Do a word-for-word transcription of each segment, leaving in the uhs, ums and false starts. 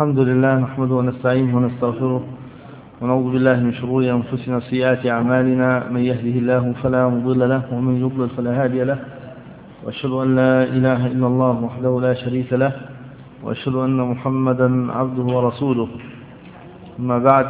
الحمد لله نحمده ونستعينه ونستغفره ونعوذ بالله من شرور أنفسنا وسيئات أعمالنا. من يهده الله فلا مضل له ومن يضلل فلا هادي له، وأشهد أن لا إله إلا الله وحده لا شريك له، وأشهد أن محمدا عبده ورسوله. أما بعد،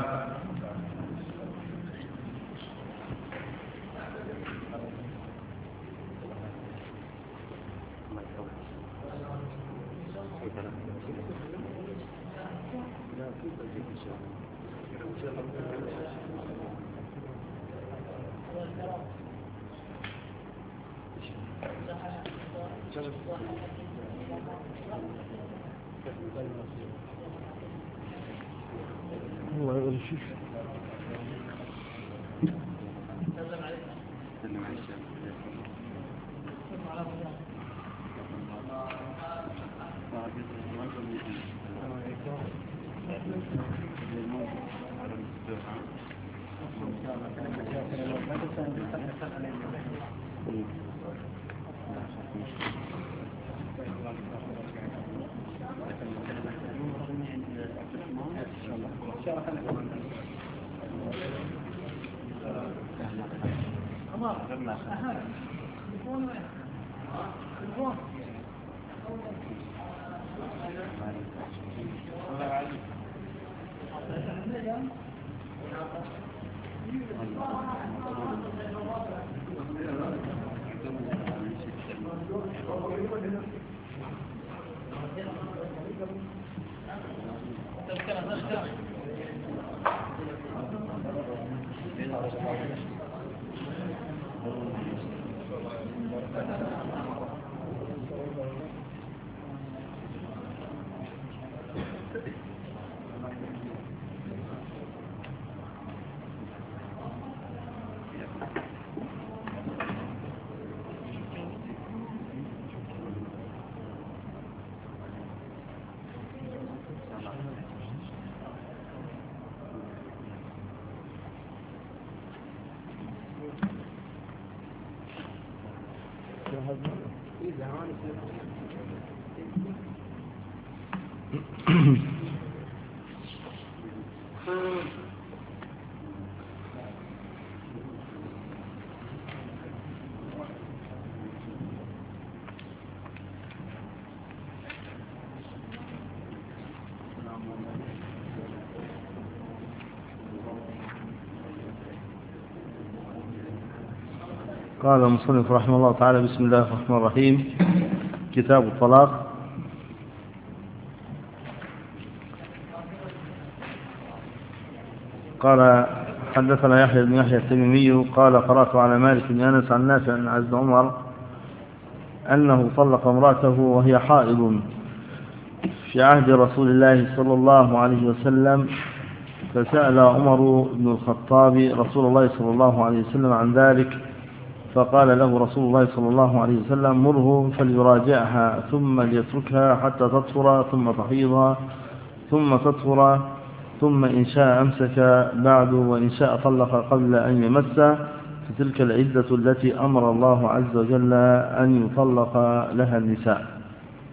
الله يغفر فيك. قال المصنف رحمه الله تعالى: بسم الله الرحمن الرحيم. كتاب الطلاق. قال: حدثنا يحيى بن يحيى التميمي قال: قرأت على مالك بن أنس عن نافع عن ابن عمر أنه طلق امرأته وهي حائض في عهد رسول الله صلى الله عليه وسلم، فسأل عمر بن الخطاب رسول الله صلى الله عليه وسلم عن ذلك، فقال له رسول الله صلى الله عليه وسلم: مره فليراجعها ثم ليتركها حتى تطهر ثم تحيضها ثم تطهر، ثم إن شاء أمسك بعد وإن شاء طلق قبل أن يمس، فتلك العدة التي أمر الله عز وجل أن يطلق لها النساء.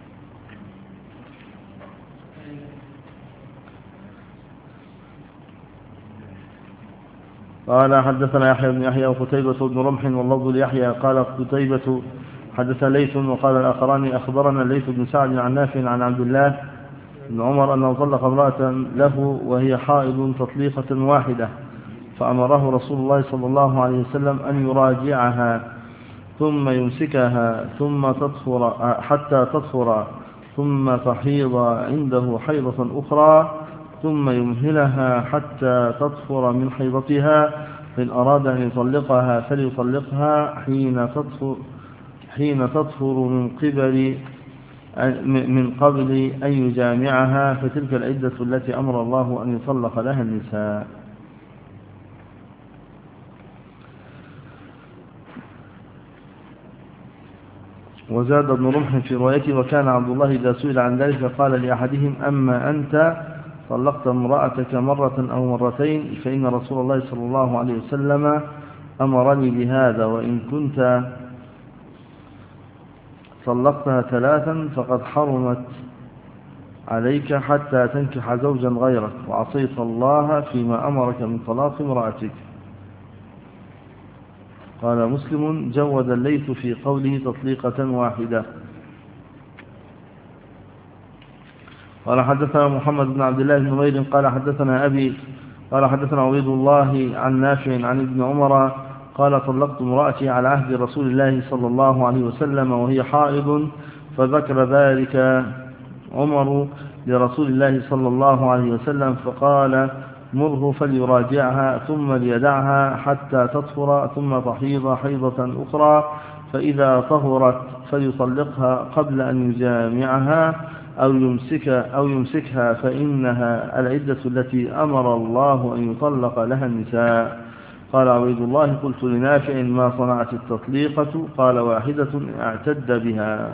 قال: حدثنا يحيى بن يحيى وقتيبة بن رمح واللفظ ليحيى قال قتيبة حدث ليث وقال الآخران أخبرنا ليث بن سعد عن نافع عن عبد الله بن عمر أنه طلق امرأة له وهي حائض تطليقة واحدة، فأمره رسول الله صلى الله عليه وسلم أن يراجعها ثم يمسكها ثم تطهر حتى تطهر ثم تحيض عنده حيضة أخرى ثم يمهلها حتى تطهر من حيضتها، فإن أراد أن يطلقها فليطلقها حين تطهر حين تطهر من قبل من قبل أن يجامعها، فتلك العدة التي أمر الله أن يطلق لها النساء. وزاد ابن رمح في روايته: وكان عبد الله إذا سئل عن ذلك قال لأحدهم: أما أنت طلقت امرأتك مرة أو مرتين فإن رسول الله صلى الله عليه وسلم أمرني بهذا، وإن كنت طلقتها ثلاثا فقد حرمت عليك حتى تنكح زوجا غيرك وعصيت الله فيما أمرك من طلاق امرأتك. قال مسلم جود الليث في قوله تطليقة واحدة. قال حدثنا محمد بن عبد الله بن نمير قال حدثنا أبي قال حدثنا عبيد الله عن نافع عن ابن عمر قال طلقت امرأتي على عهد رسول الله صلى الله عليه وسلم وهي حائض، فذكر ذلك عمر لرسول الله صلى الله عليه وسلم فقال مره فليراجعها ثم ليدعها حتى تطهر ثم تحيض حيضة أخرى، فإذا طهرت فليطلقها قبل أن يجامعها أو يمسك أو يمسكها فإنها العدة التي أمر الله أن يطلق لها النساء. قال عبيد الله قلت لنافع ما صنعت التطليقة؟ قال واحدة اعتد بها.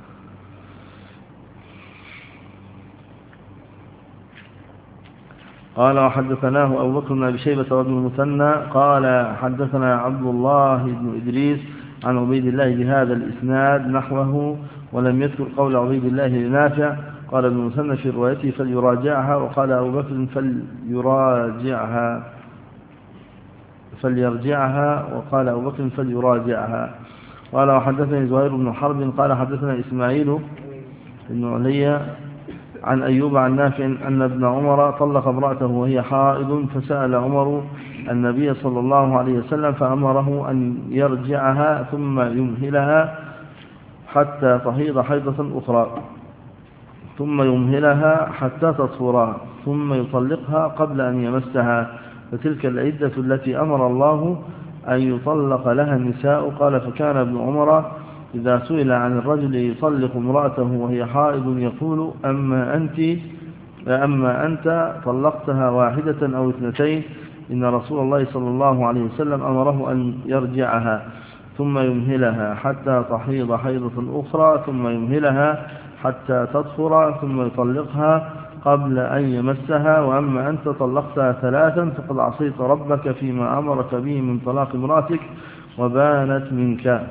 قال وحدثناه أبو بكر بن أبي شيبة وابن المثنى قال حدثنا عبد الله بن إدريس عن عبيد الله بهذا الإسناد نحوه ولم يذكر قول عبيد الله لنافع. قال ابن المثنى في روايته فليراجعها، وقال أبو بكر فليراجعها فليرجعها وقال أبو بكر فليراجعها. قال وحدثني زهير بن حرب قال حدثنا إسماعيل بن علي عن أيوب عن نافع أن ابن عمر طلق امرأته وهي حائض، فسأل عمر النبي صلى الله عليه وسلم فأمره أن يرجعها ثم يمهلها حتى تحيض حيضة أخرى ثم يمهلها حتى تطهر ثم يطلقها قبل أن يمسها، فتلك العدة التي أمر الله أن يطلق لها النساء. قال فكان ابن عمر إذا سئل عن الرجل يطلق امرأته وهي حائض يقول أما أنت أما أنت طلقتها واحدة أو اثنتين، إن رسول الله صلى الله عليه وسلم أمره أن يرجعها ثم يمهلها حتى تحيض حيضة أخرى ثم يمهلها حتى تطهر ثم يطلقها قبل أن يمسها، وأما أنت طلقتها ثلاثا فقد عصيت ربك فيما أمرك به من طلاق امرأتك وبانت منك.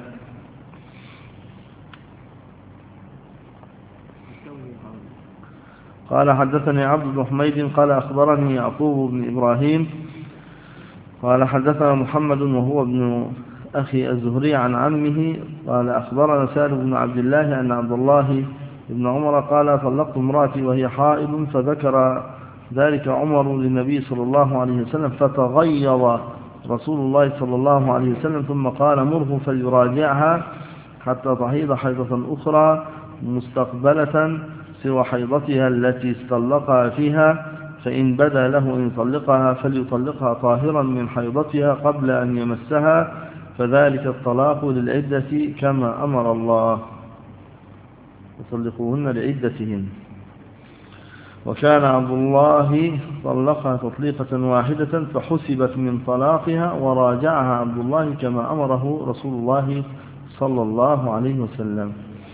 قال حدثني عبد بن حميد قال أخبرني يعقوب بن إبراهيم قال حدثنا محمد وهو ابن أخي الزهري عن عمه قال أخبرنا سالم بن عبد الله أن عبد الله بن عمر قال طلقت امرأتي وهي حائض، فذكر ذلك عمر للنبي صلى الله عليه وسلم فتغيظ رسول الله صلى الله عليه وسلم ثم قال مره فليراجعها حتى تحيض حيضة أخرى مستقبلة سوى حيضتها التي استطلقها فيها، فإن بدا له أن يطلقها فليطلقها طاهرا من حيضتها قبل أن يمسها، فذلك الطلاق للعدة كما أمر الله، يطلقوهن لعدتهن. وكان عبد الله طلقها تطليقة واحدة فحسبت من طلاقها وراجعها عبد الله كما أمره رسول الله صلى الله عليه وسلم.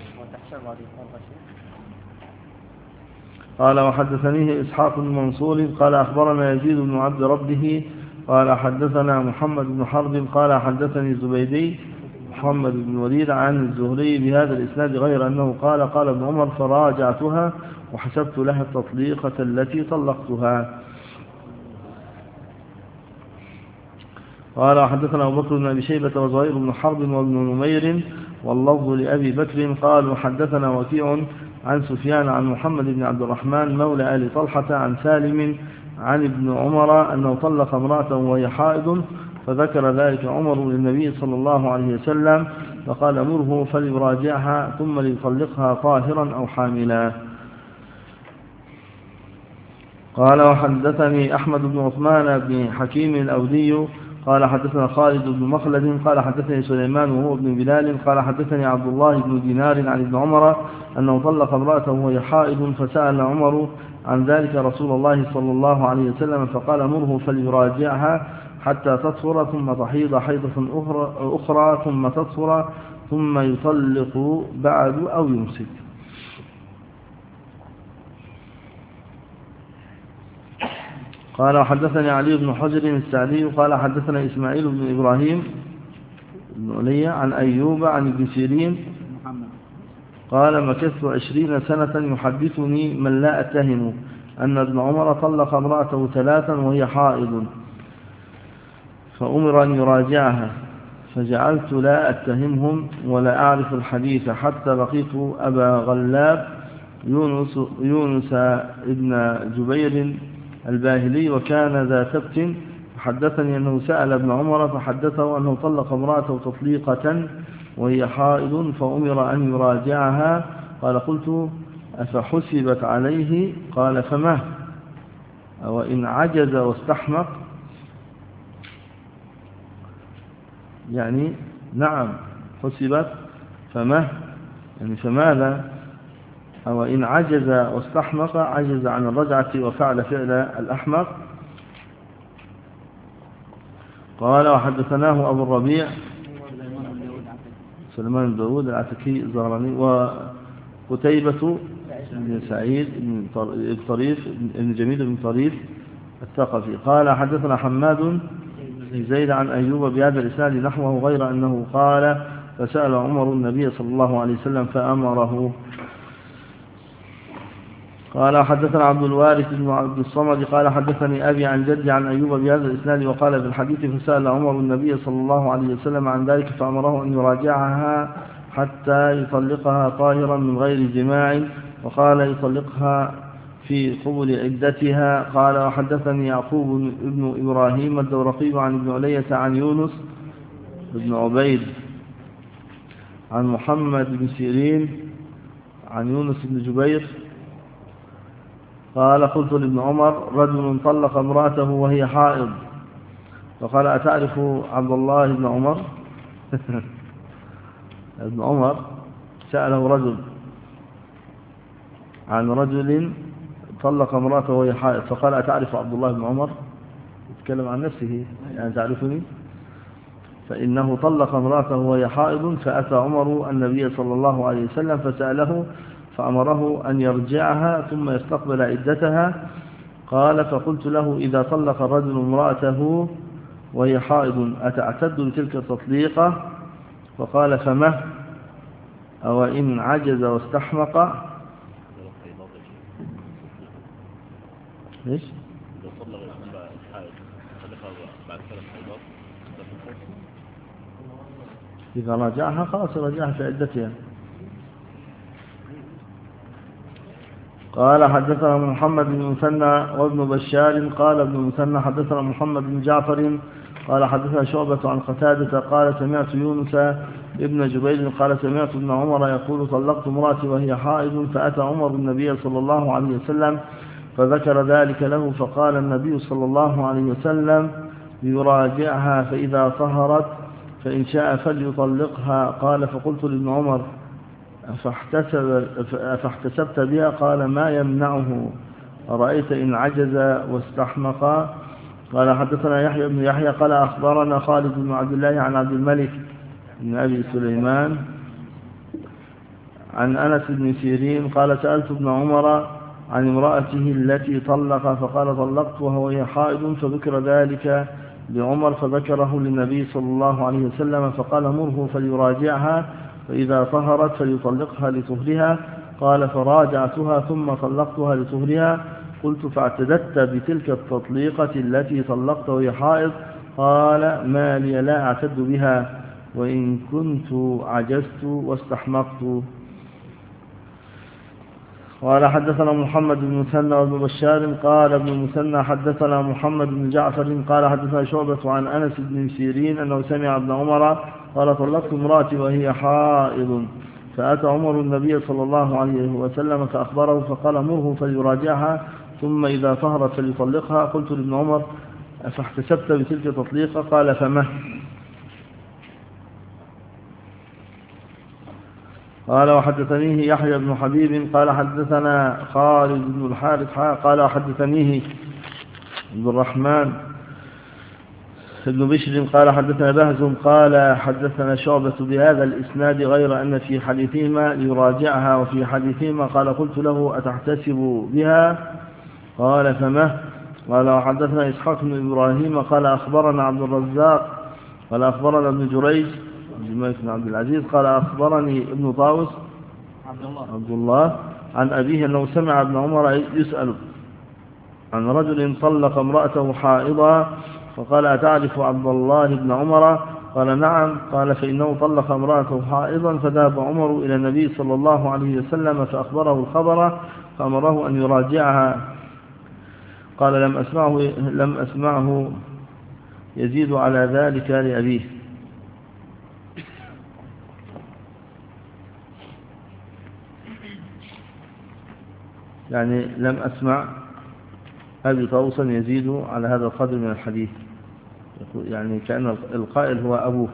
قال وحدثنيه إسحاق بن منصور قال أخبرنا يزيد بن عبد ربه قال حدثنا محمد بن حرب قال حدثني زبيدي محمد بن وليد عن الزهري بهذا الإسناد غير أنه قال قال ابن عمر فراجعتها وحسبت لها التطليقة التي طلقتها. قال حدثنا أبو بكر بن أبي شيبة وزهير بن حرب وابن نمير واللفظ لأبي بكر قال وحدثنا وكيع عن سفيان عن محمد بن عبد الرحمن مولى آل طلحة عن سالم عن ابن عمر أنه طلق امرأته وهي حائض، فذكر ذلك عمر للنبي صلى الله عليه وسلم فقال مره فليراجعها ثم ليطلقها طاهرا أو حاملا. قال وحدثني أحمد بن عثمان بن حكيم الأودي قال حدثنا خالد بن مخلد قال حدثني سليمان وهو ابن بلال قال حدثني عبد الله بن دينار عن ابن عمر أنه طلق امرأته وهي حائض، فسأل عمر عن ذلك رسول الله صلى الله عليه وسلم فقال مره فليراجعها حتى تطهر ثم تحيض حيضة أخرى, أخرى ثم تطهر ثم يطلق بعد أو يمسك. قال وحدثني علي بن حجر السعدي قال حدثنا إسماعيل بن إبراهيم بن علي عن أيوب عن ابن سيرين قال مكثت عشرين سنة يحدثني من لا أتهم أن ابن عمر طلق امرأته ثلاثا وهي حائض فأمر أن يراجعها، فجعلت لا أتهمهم ولا أعرف الحديث حتى لقيت أبا غلاب يونس, يونس ابن جبير الباهلي وكان ذا سبت، فحدثني أنه سأل ابن عمر فحدثه أنه طلق امرأته تطليقة وهي حائض فأمر أن يراجعها. قال قلت أفحسبت عليه؟ قال فما وإن عجز واستحمق، يعني نعم حسبت فما يعني فماذا، أو إن عجز واستحمق عجز عن الرجعة وفعل فعل الأحمق. قال وحدثناه أبو الربيع سليمان بن داود العتكي الزهراني وقتيبة بن سعيد بن طريف بن جميل بن طريف الثقفي. قال حدثنا حماد بن زيد عن أيوب بهذا الإسناد نحوه غير أنه قال فسأل عمر النبي صلى الله عليه وسلم فأمره. قال حدثنا عبد الوارث بن عبد الصمد قال حدثني أبي عن جدي عن أيوب بهذا الإسناد وقال في الحديث فسأل عمر النبي صلى الله عليه وسلم عن ذلك فأمره أن يراجعها حتى يطلقها طاهرا من غير جماع، وقال يطلقها في قبل عدتها. قال وحدثني يعقوب بن إبراهيم الدورقي عن ابن علية عن يونس بن عبيد عن محمد بن سيرين عن يونس بن جبير قال قلت لابن عمر رجل طلق امرأته وهي حائض، فقال أتعرف عبد الله بن عمر؟ ابن عمر سأله رجل عن رجل طلق امرأته وهي حائض، فقال أتعرف عبد الله بن عمر؟ يتكلم عن نفسه يعني تعرفني؟ فإنه طلق امرأته وهي حائض، فأتى عمر النبي صلى الله عليه وسلم فسأله فأمره أن يرجعها ثم يستقبل عدتها. قال فقلت له إذا طلق الرجل امرأته وهي حائض أتعتد بتلك التطليقة؟ فقال فما أو إن عجز واستحمق. ليش؟ إذا راجعها خلاص راجعها في عدتها. قال حدثنا محمد بن مثنى وابن بشار قال ابن مثنى حدثنا محمد بن جعفر قال حدثنا شعبة عن قتادة قال سمعت يونس ابن جبير قال سمعت ابن عمر يقول طلقت امرأتي وهي حائض، فأتى عمر النبي صلى الله عليه وسلم فذكر ذلك له، فقال النبي صلى الله عليه وسلم يراجعها فإذا طهرت فإن شاء فليطلقها. قال فقلت لابن عمر أفاحتسب أفاحتسبت بها؟ قال ما يمنعه، أرأيت إن عجز واستحمق. قال حدثنا يحيى بن يحيى قال أخبرنا خالد بن عبد الله عن عبد الملك بن أبي سليمان عن أنس بن سيرين قال سألت ابن عمر عن امرأته التي طلق، فقال طلقتها وهي حائض، فذكر ذلك لعمر فذكره للنبي صلى الله عليه وسلم فقال مره فليراجعها فإذا طهرت فليطلقها لطهرها. قال فراجعتها ثم طلقتها لطهرها. قلت فاعتددت بتلك التطليقة التي طلقت وهي حائض؟ قال ما لي لا أعتد بها وإن كنت عجزت واستحمقت. قال حدثنا محمد بن مثنى وابن بشار قال ابن مثنى حدثنا محمد بن جعفر قال حدثنا شعبة عن أنس بن سيرين أنه سمع ابن عمر قال طلقت امرأتي وهي حائض، فأتى عمر النبي صلى الله عليه وسلم فأخبره فقال مره فليراجعها ثم إذا طهرت فليطلقها. قلت لابن عمر أفاحتسبت بتلك تطليقة؟ قال فما. قال وحدثنيه يحيى بن حبيب قال حدثنا خالد بن الحارث قال وحدثنيه عبد الرحمن بن بشر قال حدثنا بهز قال حدثنا شعبة بهذا الإسناد غير أن في حديثهما ليراجعها وفي حديثهما قال قلت له أتحتسب بها؟ قال فما. قال وحدثنا إسحاق بن إبراهيم قال أخبرنا عبد الرزاق قال أخبرنا ابن جريج بن عبد العزيز قال أخبرني ابن طاووس عبد الله عبد الله عن أبيه أنه سمع ابن عمر يسأل عن رجل طلق امرأته حائضا فقال أتعرف عبد الله بن عمر؟ قال نعم. قال فإنه طلق امرأته حائضا فذهب عمر إلى النبي صلى الله عليه وسلم فأخبره الخبر فأمره أن يراجعها. قال لم أسمعه, لم أسمعه يزيد على ذلك لأبيه. يعني لم أسمع أبي طوسا يزيد على هذا القدر من الحديث، يعني كأن القائل هو أبوه.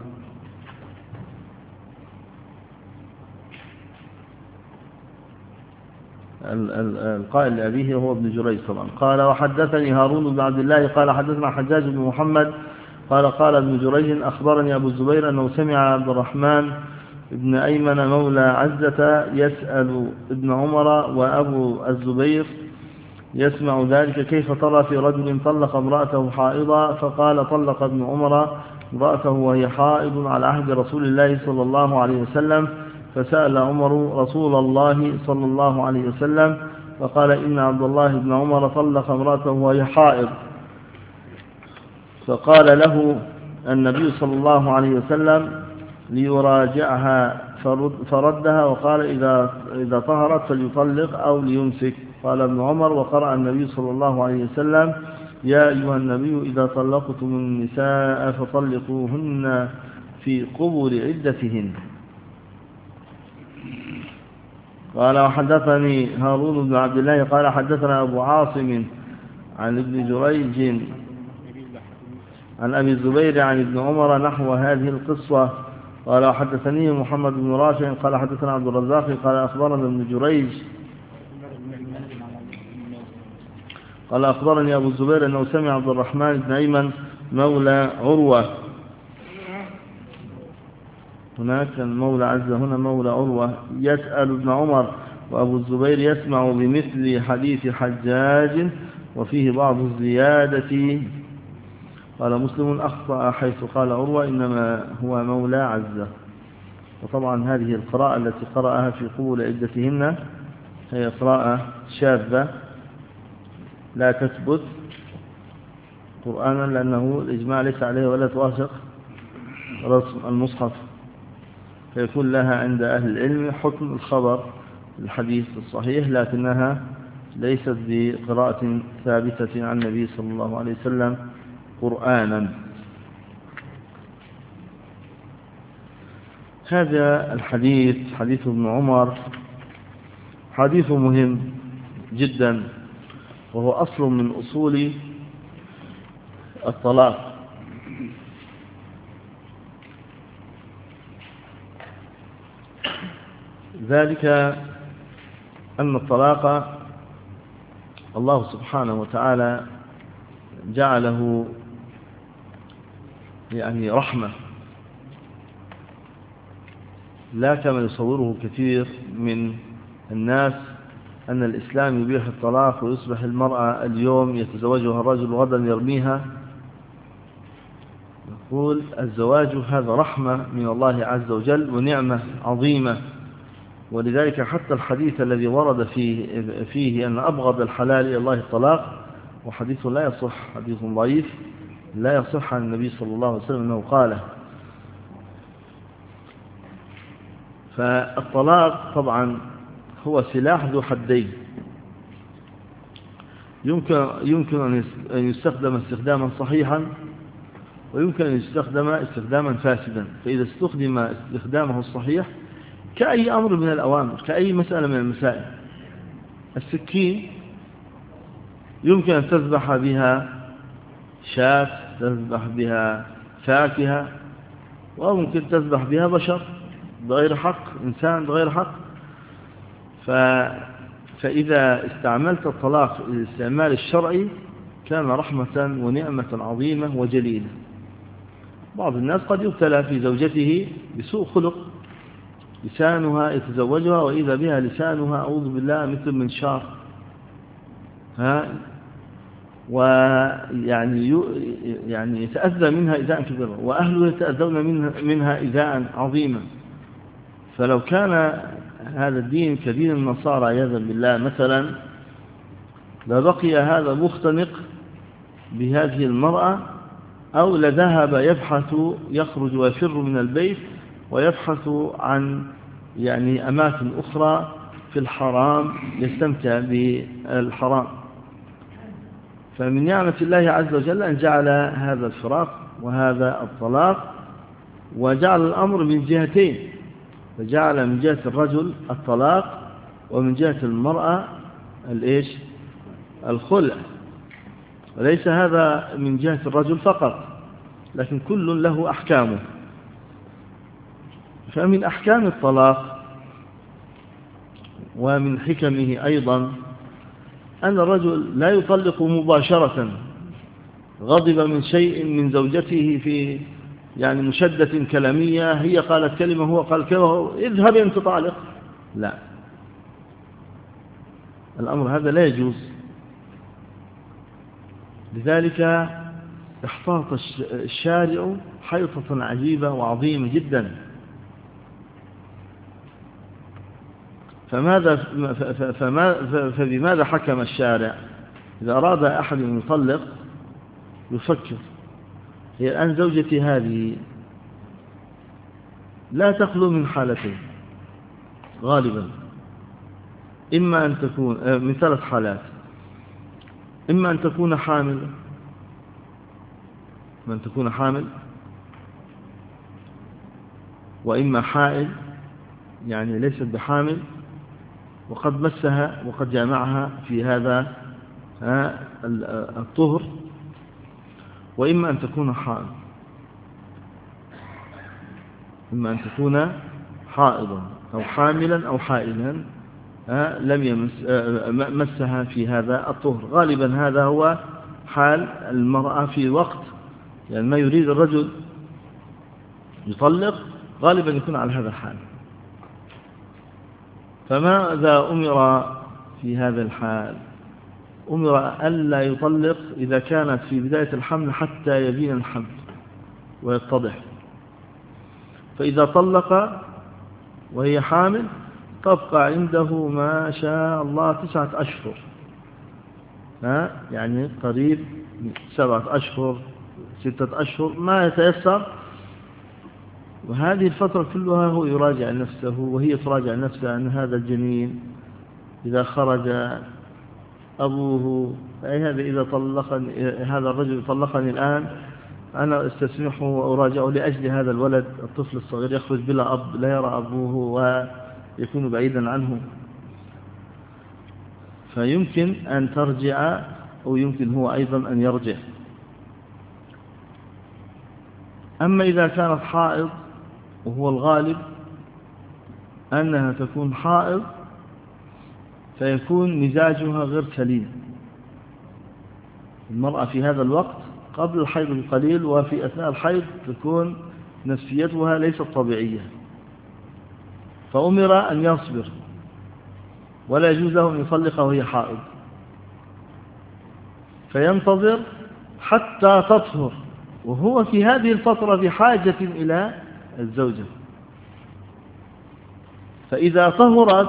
القائل لأبيه هو ابن جريج طبعا. قال وحدثني هارون بن عبد الله قال حدثنا حجاج بن محمد قال قال ابن جريج أخبرني أبو الزبير أنه سمع عبد الرحمن ابن أيمن مولى عزة يسأل ابن عمر وأبو الزبير يسمع ذلك كيف ترى في رجل طلق امرأته حائضا؟ فقال طلق ابن عمر امرأته وهي حائض على عهد رسول الله صلى الله عليه وسلم. فسأل عمر رسول الله صلى الله عليه وسلم فقال إن عبد الله بن عمر طلق امرأته وهي حائض. فقال له النبي صلى الله عليه وسلم ليراجعها فردها وقال إذا, إذا طهرت فليطلق أو ليمسك. قال ابن عمر وقرأ النبي صلى الله عليه وسلم يا أيها النبي إذا طلقتم النساء فطلقوهن في قبل عدتهن. قال وحدثني هارون بن عبد الله قال حدثنا أبو عاصم عن ابن جريج عن أبي الزبير عن ابن عمر نحو هذه القصة. قال وحدثني محمد بن راشد قال حدثنا عبد الرزاق قال أخبرنا ابن جريج قال أخبرني أبو الزبير أنه سمع عبد الرحمن بن أيمن مولى عروة، هناك المولى عزة هنا مولى عروة يسأل ابن عمر وأبو الزبير يسمع بمثل حديث حجاج وفيه بعض الزيادة. قال مسلم أخطأ حيث قال عروة إنما هو مولى عزة. وطبعا هذه القراءة التي قرأها في قبول عدتهن هي قراءة شاذة لا تثبت قرآنا لأنه الإجماع ليس عليه ولا توافق رسم المصحف، فيكون لها عند أهل العلم حكم الخبر الحديث الصحيح لكنها ليست بقراءة ثابتة عن النبي صلى الله عليه وسلم قرآنا. هذا الحديث حديث ابن عمر حديث مهم جدا وهو أصل من أصول الطلاق. ذلك أن الطلاق الله سبحانه وتعالى جعله يعني رحمة لا كما يصوره كثير من الناس أن الإسلام يبيح الطلاق ويصبح المرأة اليوم يتزوجها الرجل وغدا يرميها. نقول الزواج هذا رحمة من الله عز وجل ونعمة عظيمة، ولذلك حتى الحديث الذي ورد فيه, فيه أن أبغض الحلال إلى الله الطلاق وحديث لا يصح، حديث ضعيف لا يصح عن النبي صلى الله عليه وسلم أنه قاله. فالطلاق طبعا هو سلاح ذو حدين، يمكن يمكن أن يستخدم استخداما صحيحا ويمكن أن يستخدم استخداما فاسدا. فإذا استخدم استخدامه الصحيح كأي أمر من الأوامر، كأي مسألة من المسائل، السكين يمكن أن تذبح بها شاة، تذبح بها فاكهة، وممكن تذبح بها بشر بغير حق، إنسان بغير حق. ف... فإذا استعملت الطلاق الاستعمال الشرعي كان رحمة ونعمة عظيمة وجليلة. بعض الناس قد يبتلى في زوجته بسوء خلق، لسانها يتزوجها وإذا بها لسانها أعوذ بالله مثل منشار، ها ويعني يعني يتأذى منها إذاء كبيرا، وأهله يتأذون منها, منها إذاء عظيما. فلو كان هذا الدين كدين النصارى عياذا بالله مثلا، لبقي هذا مختنق بهذه المرأة، أو لذهب يبحث يخرج ويفر من البيت ويبحث عن يعني أماكن أخرى في الحرام يستمتع بالحرام. فمن نعمة الله عز وجل أن جعل هذا الفراق وهذا الطلاق، وجعل الأمر من جهتين، فجعل من جهة الرجل الطلاق ومن جهة المرأة الإيش؟ الخلع. وليس هذا من جهة الرجل فقط، لكن كل له أحكامه. فمن أحكام الطلاق ومن حكمه أيضا أن الرجل لا يطلق مباشرة، غضب من شيء من زوجته في يعني مشدة كلامية، هي قالت كلمة هو قال كلمة، اذهب أنت طالق. لا، الأمر هذا لا يجوز. لذلك احتاط الشارع حيطة عجيبة وعظيمة جدا. فماذا فما فبماذا حكم الشارع؟ إذا أراد أحد أن يطلق يفكر، هي الآن زوجتي هذه لا تخلو من حالتين غالبا، إما أن تكون من ثلاث حالات: إما أن تكون حامل، من تكون حامل، وإما حائل يعني ليست بحامل وقد مسها وقد جامعها في هذا الطهر، وإما أن تكون حائض، إما أن تكون حائضا أو حاملا أو حائلا لم يمس مسها في هذا الطهر. غالبا هذا هو حال المرأة في وقت يعني ما يريد الرجل يطلق، غالبا يكون على هذا الحال. فماذا أمر في هذا الحال؟ أمر ألا يطلق إذا كانت في بداية الحمل حتى يبين الحمل ويتضح. فإذا طلق وهي حامل تبقى عنده ما شاء الله تسعة أشهر، ها يعني قريب سبعة أشهر ستة أشهر ما يتيسر. وهذه الفترة كلها هو يراجع نفسه وهي تراجع نفسها أن هذا الجنين إذا خرج أبوه، أي هذا إذا طلقني هذا الرجل طلقني الآن أنا استسمحه وأراجعه لأجل هذا الولد الطفل الصغير يخرج بلا أب، لا يرى أبوه ويكون بعيدا عنه، فيمكن أن ترجع أو يمكن هو أيضا أن يرجع. أما إذا كانت حائض، وهو الغالب أنها تكون حائض، فيكون مزاجها غير سليم. المرأة في هذا الوقت قبل الحيض بقليل وفي أثناء الحيض تكون نفسيتها ليست طبيعية، فأمر أن يصبر ولا يجوز له أن يطلقها وهي حائض، فينتظر حتى تطهر، وهو في هذه الفترة بحاجة إلى الزوجة. فإذا طهرت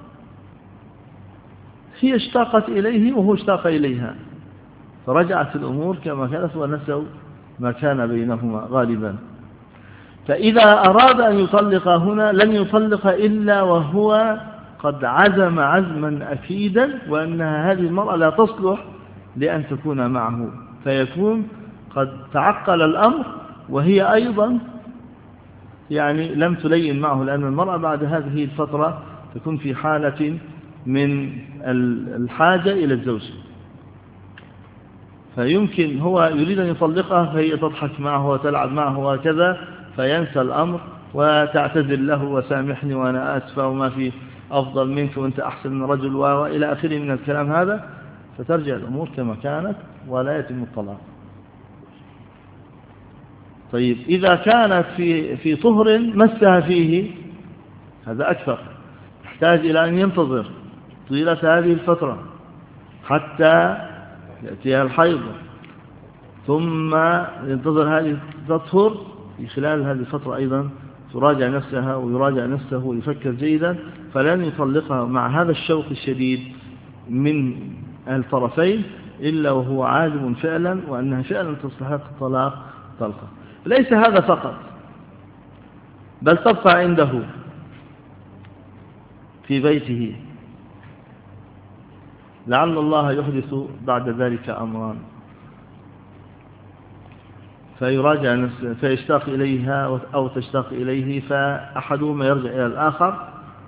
هي اشتاقت إليه وهو اشتاق إليها، فرجعت الأمور كما كانت ونسوا ما كان بينهما غالبا. فإذا أراد أن يطلق هنا لن يطلق إلا وهو قد عزم عزما أكيدا وأنها هذه المرأة لا تصلح لأن تكون معه، فيكون قد تعقل الأمر وهي أيضا يعني لم تلين معه، لأن المرأة بعد هذه الفترة تكون في حالة من الحاجة إلى الزوج، فيمكن هو يريد أن يطلقها فهي تضحك معه وتلعب معه وكذا، فينسى الأمر وتعتذر له وسامحني وأنا آسفة وما في أفضل منك وأنت أحسن من رجل وإلى آخره من الكلام هذا، فترجع الأمور كما كانت ولا يتم الطلاق. طيب إذا كانت في في طهر مسها فيه هذا أكثر، يحتاج إلى أن ينتظر طيلة هذه الفترة حتى يأتيها الحيض، ثم ينتظر هذه تطهر في خلال هذه الفترة أيضا تراجع نفسها ويراجع نفسه ويفكر جيدا، فلن يطلقها مع هذا الشوق الشديد من الطرفين إلا وهو عالم فعلا وأنها فعلا تستحق الطلاق طلقة. ليس هذا فقط، بل تبقى عنده في بيته، لعل الله يحدث بعد ذلك أمران، فيراجع نفسه فيشتاق إليها أو تشتاق إليه، فأحدهما يرجع إلى الآخر،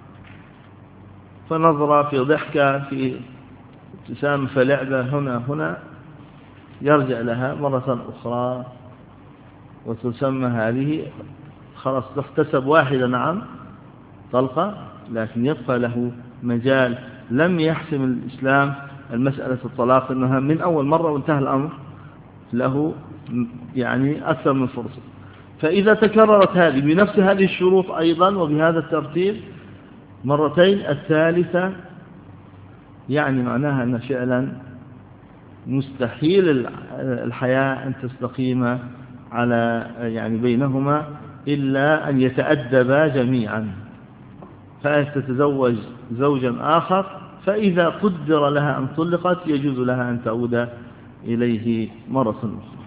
فنظرة في ضحكة في ابتسام فلعبة هنا هنا يرجع لها مرة أخرى، وتسمى هذه خلاص تحتسب واحدة نعم طلقة، لكن يبقى له مجال. لم يحسم الإسلام المسألة الطلاق إنها من أول مرة وانتهى الأمر، له يعني أكثر من فرصة. فإذا تكررت هذه بنفس هذه الشروط أيضا وبهذا الترتيب مرتين، الثالثة يعني معناها أن فعلا مستحيل الحياة أن تستقيم على يعني بينهما إلا أن يتأدبا جميعا، فتتزوج زوجا آخر، فإذا قدر لها أن طلقت يجوز لها أن تعود إليه مرة أخرى.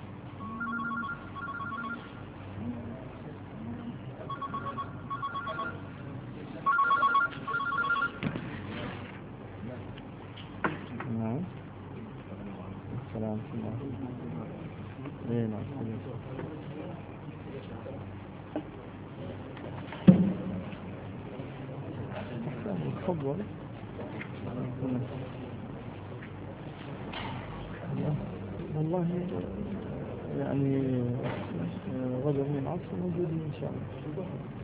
السلام عليكم. تفضل. والله يعني غدا من العصر موجودين إن شاء الله.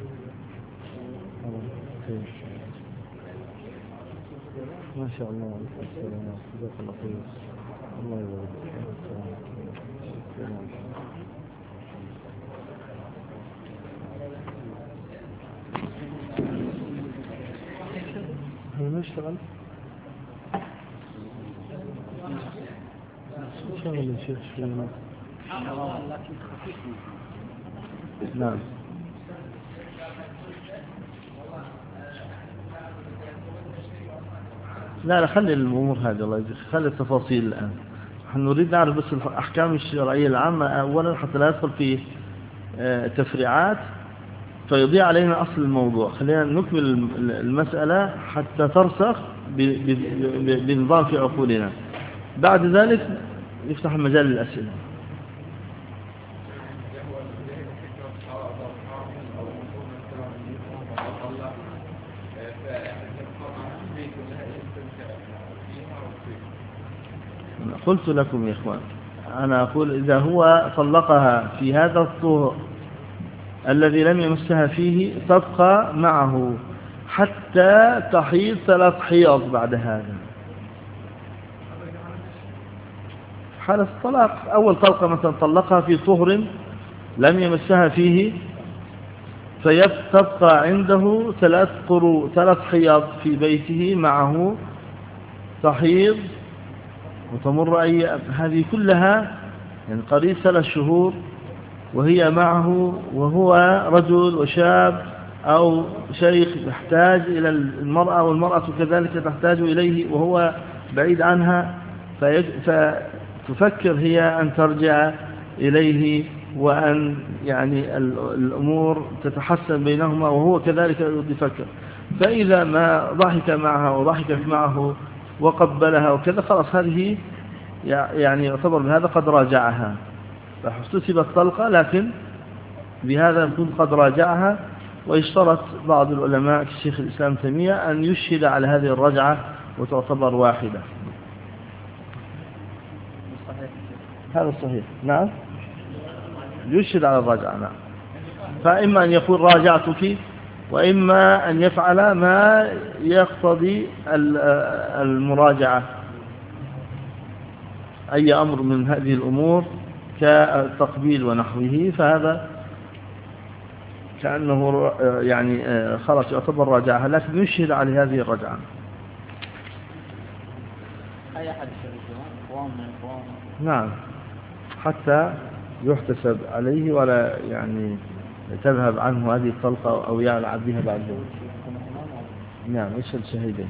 خير ما شاء الله. السلام جزاك الله خير. الله يبارك فيك. هل نشتغل؟ شغل الشيخ شوية. نعم. لا لا خلي الأمور هذه الله يجزيك، خلي التفاصيل الآن. نحن نريد نعرف بس الأحكام الشرعية العامة أولا حتى لا يدخل في تفريعات فيضيع علينا أصل الموضوع. خلينا نكمل المسألة حتى ترسخ بنظام في عقولنا، بعد ذلك يفتح المجال للأسئلة. قلت لكم يا إخوان، أنا أقول إذا هو طلقها في هذا الطهر الذي لم يمسها فيه تبقى معه حتى تحيض ثلاث حيض بعد هذا. حالة الطلاق أول طلقة مثلا طلقها في طهر لم يمسها فيه، فيبقى عنده ثلاث قروء ثلاث حيض في بيته معه تحيض وتمر أي هذه كلها يعني قريب ثلاث شهور وهي معه، وهو رجل وشاب أو شيخ يحتاج إلى المرأة والمرأة كذلك تحتاج إليه وهو بعيد عنها، فتفكر هي أن ترجع إليه وأن يعني الأمور تتحسن بينهما وهو كذلك يفكر. فإذا ما ضحك معها وضحكت معه وقبلها وكذا خلاص هذه يعني يعتبر بهذا قد راجعها، فاحتسبت طلقة، لكن بهذا يكون قد راجعها. ويشترط بعض العلماء كالشيخ الإسلام تيمية أن يشهد على هذه الرجعة وتعتبر واحدة. هذا صحيح نعم، يشهد على الرجعة نعم. فإما أن يقول راجعتك، وإما أن يفعل ما يقتضي المراجعة، أي أمر من هذه الأمور كالتقبيل ونحوه، فهذا كأنه يعني خلاص يعتبر راجعها، لكن يشهد على هذه الرجعة. أي أحد نعم حتى يحتسب عليه ولا يعني تذهب عنه هذه الطلقة أو يعلى بها بعد ذلك. نعم يشهد شهيدين.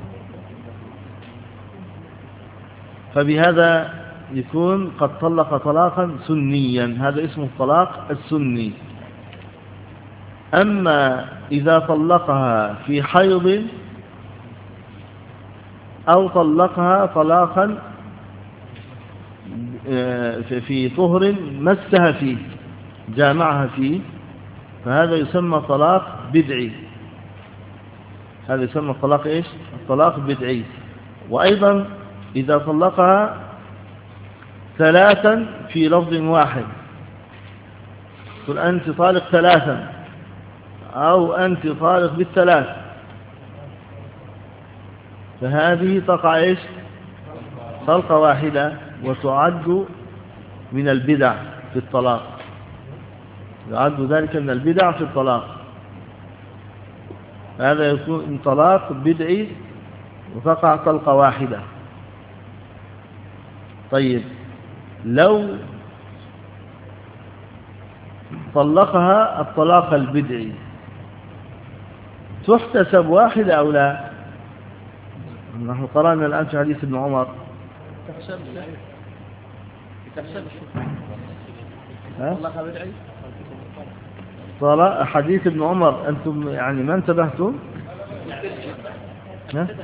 فبهذا يكون قد طلق طلاقا سنيا، هذا اسمه الطلاق السني. أما إذا طلقها في حيض أو طلقها طلاقا في طهر مسها فيه جامعها فيه، فهذا يسمى طلاق بدعي. هذا يسمى الطلاق إيش؟ الطلاق بدعي. وأيضا إذا طلقها ثلاثا في لفظ واحد، قل أنت طالق ثلاثا أو أنت طالق بالثلاث، فهذه تقع إيش؟ طلقة واحدة، وتعد من البدع في الطلاق، يعد ذلك من البدع في الطلاق. هذا يكون طلاق بدعي وتقع طلقة واحدة. طيب لو طلقها الطلاق البدعي تحتسب واحدة أو لا؟ نحن قرأنا الآن في حديث ابن عمر تحسب تحسب طلقها بدعي. طلاق حديث ابن عمر أنتم يعني ما انتبهتم؟ ها؟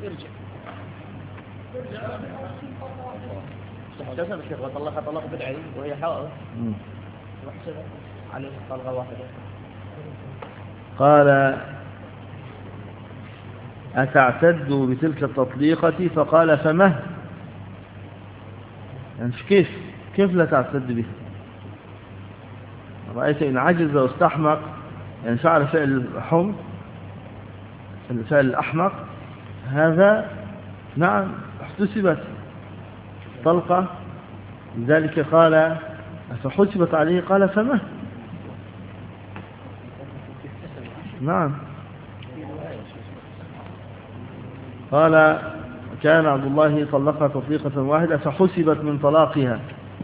تحتسب الشيخ وطلقها طلاق بدعي وهي حائض واحسبها عليه طلقة واحدة. قال أتعتد بتلك التطليقة؟ فقال فمه، يعني كيف كيف لا تعتد بها؟ رأيت إن عجز واستحمق، يعني فعل فعل الحمق الفعل الأحمق، هذا نعم احتسبت طلقة. لذلك قال فحسبت عليه، قال فمه. نعم. قال كان عبد الله طلقها تطليقة واحدة فحسبت من طلاقها،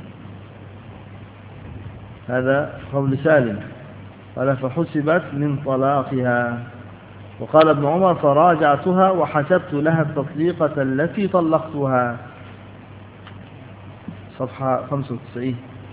هذا قول سالم، قال فحسبت من طلاقها. وقال ابن عمر فراجعتها وحسبت لها التطليقة التي طلقتها. صفحة خمسة وتسعين.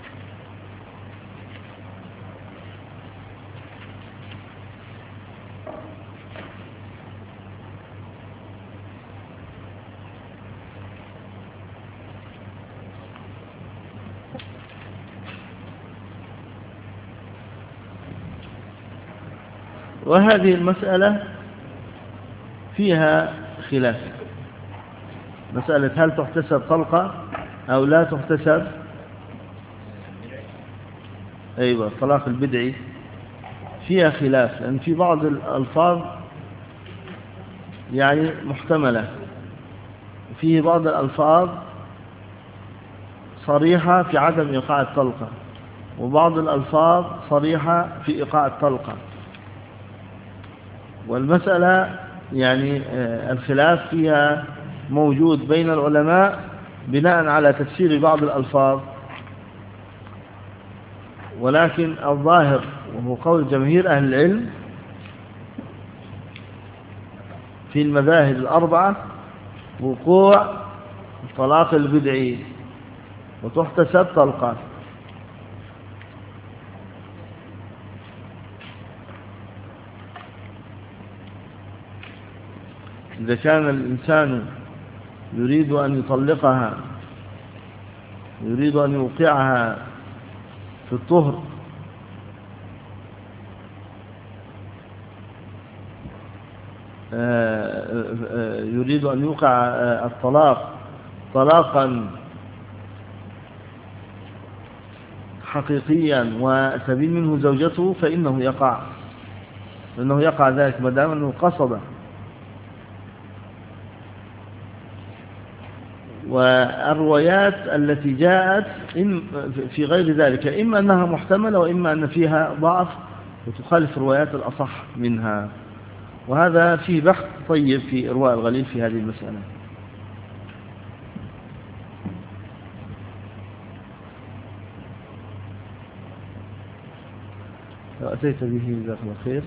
وهذه المسألة فيها خلاف، مسألة هل تحتسب طلقة أو لا تحتسب. أيوة الطلاق البدعي فيها خلاف، لأن في بعض الألفاظ يعني محتملة، فيه بعض الألفاظ صريحة في عدم إيقاع الطلقة، وبعض الألفاظ صريحة في إيقاع الطلقة. والمسألة يعني الخلاف فيها موجود بين العلماء بناء على تفسير بعض الألفاظ، ولكن الظاهر وهو قول جماهير أهل العلم في المذاهب الأربعة وقوع الطلاق البدعي وتحتسب طلقة. إذا كان الإنسان يريد أن يطلقها، يريد أن يوقعها في الطهر، يريد أن يوقع الطلاق طلاقا حقيقيا وتبين منه زوجته، فإنه يقع فإنه يقع ذلك ما دام أنه قصد. والروايات التي جاءت في غير ذلك إما أنها محتملة وإما أن فيها ضعف وتخالف روايات الأصح منها، وهذا فيه بحث طيب في إرواء الغليل في هذه المسألة. أتيت به جزاك الله خير.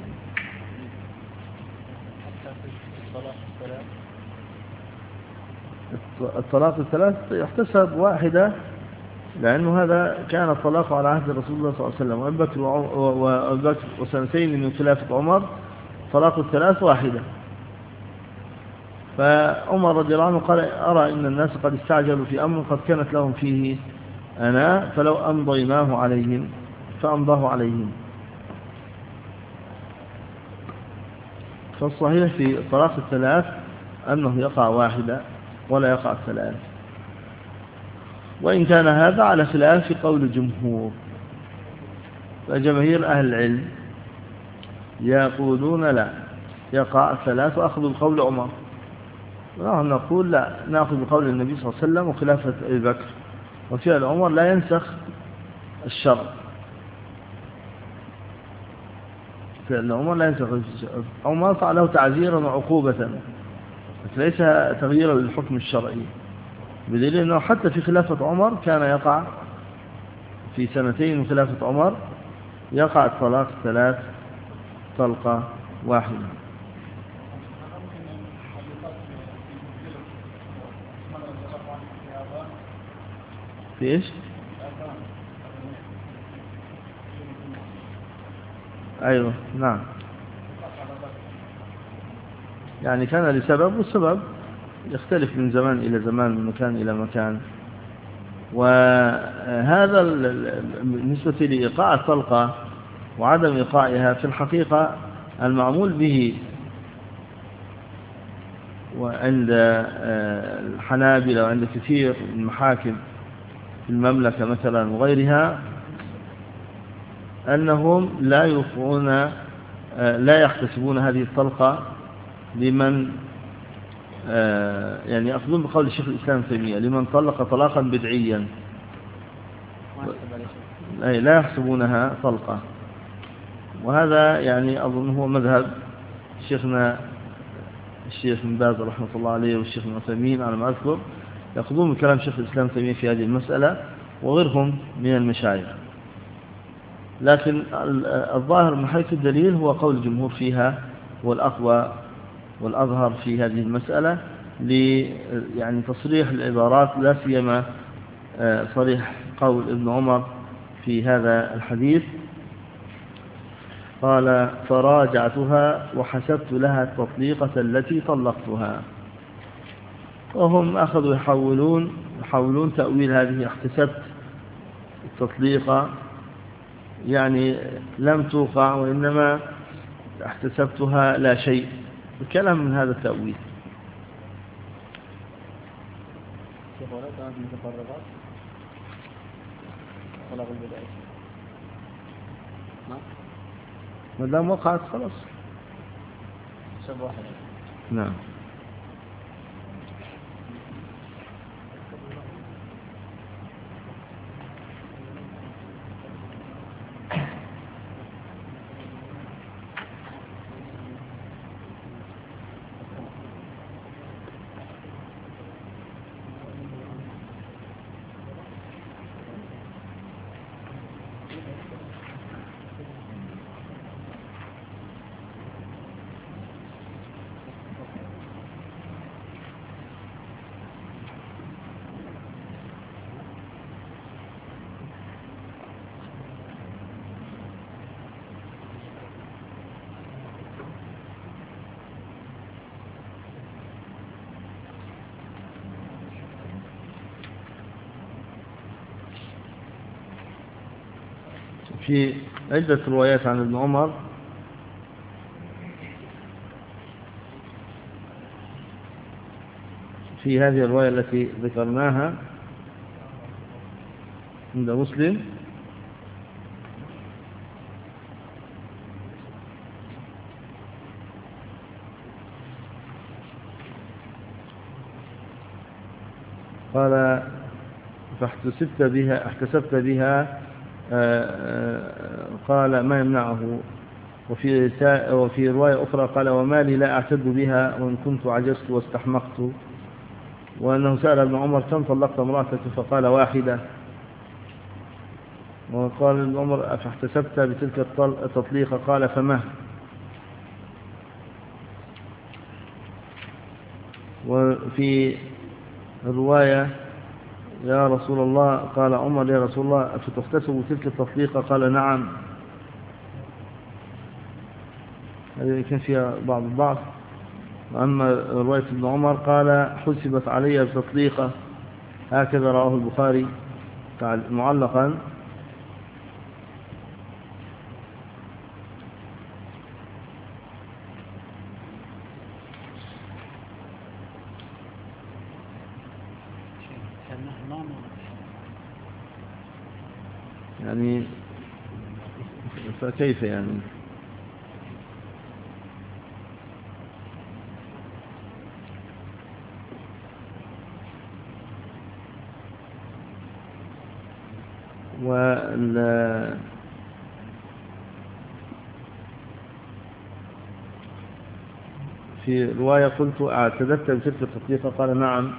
الطلاق الثلاث يحتسب واحدة، لأنه هذا كان الطلاق على عهد رسول الله صلى الله عليه وسلم، وأبي بكر وأبي بكر وسنتين من خلافة عمر طلاق الثلاث واحدة. فعمر رضي الله عنه قال أرى إن الناس قد استعجلوا في أمر قد كانت لهم فيه أنا، فلو أمضيناه عليهم فأمضاه عليهم. فالصحيح في طلاق الثلاث أنه يقع واحدة ولا يقع الثلاث، وإن كان هذا على خلاف قول الجمهور. فجماهير أهل العلم يقولون لا، يقع الثلاث وأخذوا بقول عمر، ونحن نقول لا، نأخذ بقول النبي صلى الله عليه وسلم وخلافة أبي بكر، وفعل عمر لا ينسخ الشرع. فعل عمر لا ينسخ الشرع. عمر فعله تعزيرا وعقوبة، ليس تغييرا للحكم الشرعي، بدليل أنه حتى في خلافة عمر كان يقع في سنتين من خلافة عمر يقع الطلاق الثلاث طلقة واحدة. في إيش؟ أيوة نعم، يعني كان لسبب، والسبب يختلف من زمان إلى زمان، من مكان إلى مكان. وهذا بالنسبة لإيقاع الطلقة وعدم إيقاعها في الحقيقة المعمول به وعند الحنابلة وعند كثير من المحاكم في المملكة مثلا وغيرها، أنهم لا يوقعون لا يحتسبون هذه الطلقة لمن يعني يأخذون بقول الشيخ الإسلام ابن تيمية لمن طلق طلاقا بدعيا، لا يحسبونها طلقة. وهذا يعني أظن هو مذهب شيخنا الشيخ بن باز رحمة الله عليه والشيخ ابن عثيمين على ما أذكر، يأخذون بكلام شيخ الإسلام ابن تيمية في هذه المسألة وغيرهم من المشايخ. لكن الظاهر من حيث الدليل هو قول الجمهور فيها والأقوى والأظهر في هذه المسألة، يعني تصريح العبارات، لا سيما صريح قول ابن عمر في هذا الحديث. قال فراجعتها وحسبت لها التطليقة التي طلقتها. وهم أخذوا يحولون يحولون تأويل هذه احتسبت التطليقة، يعني لم توقع وإنما احتسبتها لا شيء، الكلام من هذا التأويل. كيف ولا كانت متفرغات طلاق البدعي؟ نعم، ما دام وقعت خلاص. سب واحد. نعم. في عدة روايات عن ابن عمر في هذه الرواية التي ذكرناها عند مسلم قال فاحتسبت بها احتسبت بها قال ما يمنعه. وفي وفي رواية أخرى قال وما لي لا أعتد بها وإن كنت عجزت واستحمقت. وأنه سأل ابن عمر كم طلقت امرأتك فقال واحدة. وقال ابن عمر أفاحتسبت بتلك التطليقة قال فما. وفي الرواية يا رسول الله قال عمر يا رسول الله أفتحتسب تلك التطليقة قال نعم. هذه كان فيها بعض الضعف. وأما رواية ابن عمر قال حسبت علي بتطليقة، هكذا رواه البخاري معلقا. يعني فكيف يعني؟ وال في رواية قلت اعتددت بتلك التطليقة قال نعم.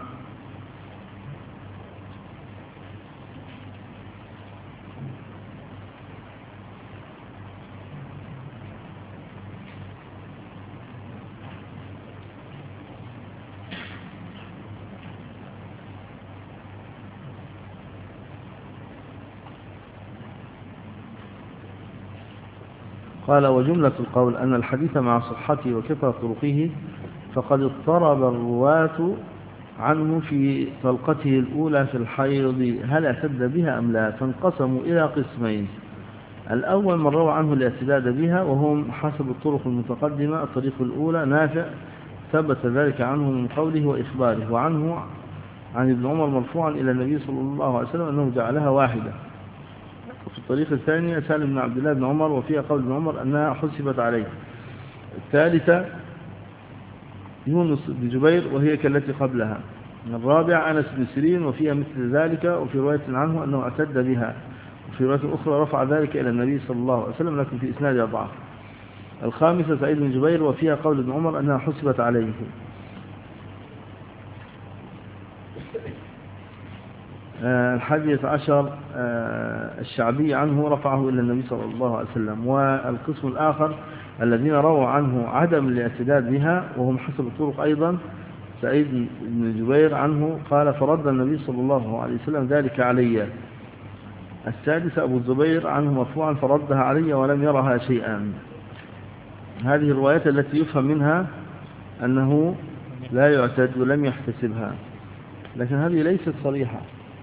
قال وجملة القول أن الحديث مع صحته وكثرة طرقه فقد اضطرب الرواة عنه في طلقته الأولى في الحيض هل اعتد بها أم لا، فانقسموا إلى قسمين. الأول من روى عنه الاعتداد بها وهم حسب الطرق المتقدمة. الطريق الأولى نافع ثبت ذلك عنه من قوله وإخباره، وعنه عن ابن عمر مرفوعا إلى النبي صلى الله عليه وسلم أنه جعلها واحدة. وفي الطريق الثاني سالم بن عبد الله بن عمر وفيها قول ابن عمر أنها حسبت عليه. الثالثة يونس بن جبير وهي كالتي قبلها. الرابع أنس بن سيرين وفيها مثل ذلك، وفي رواية عنه أنه اعتد بها، وفي رواية أخرى رفع ذلك إلى النبي صلى الله عليه وسلم لكن في إسنادها ضعف. الخامسة سعيد بن جبير وفيها قول ابن عمر أنها حسبت عليه. الحادية عشر الشعبي عنه رفعه إلى النبي صلى الله عليه وسلم. والقسم الآخر الذين رووا عنه عدم الاعتداد بها وهم حسب الطرق أيضا. سعيد بن جبير عنه قال فرد النبي صلى الله عليه وسلم ذلك علي. السادس أبو الزبير عنه مرفوعا فردها علي ولم يرها شيئا. هذه الروايات التي يفهم منها أنه لا يعتد ولم يحتسبها، لكن هذه ليست صريحة.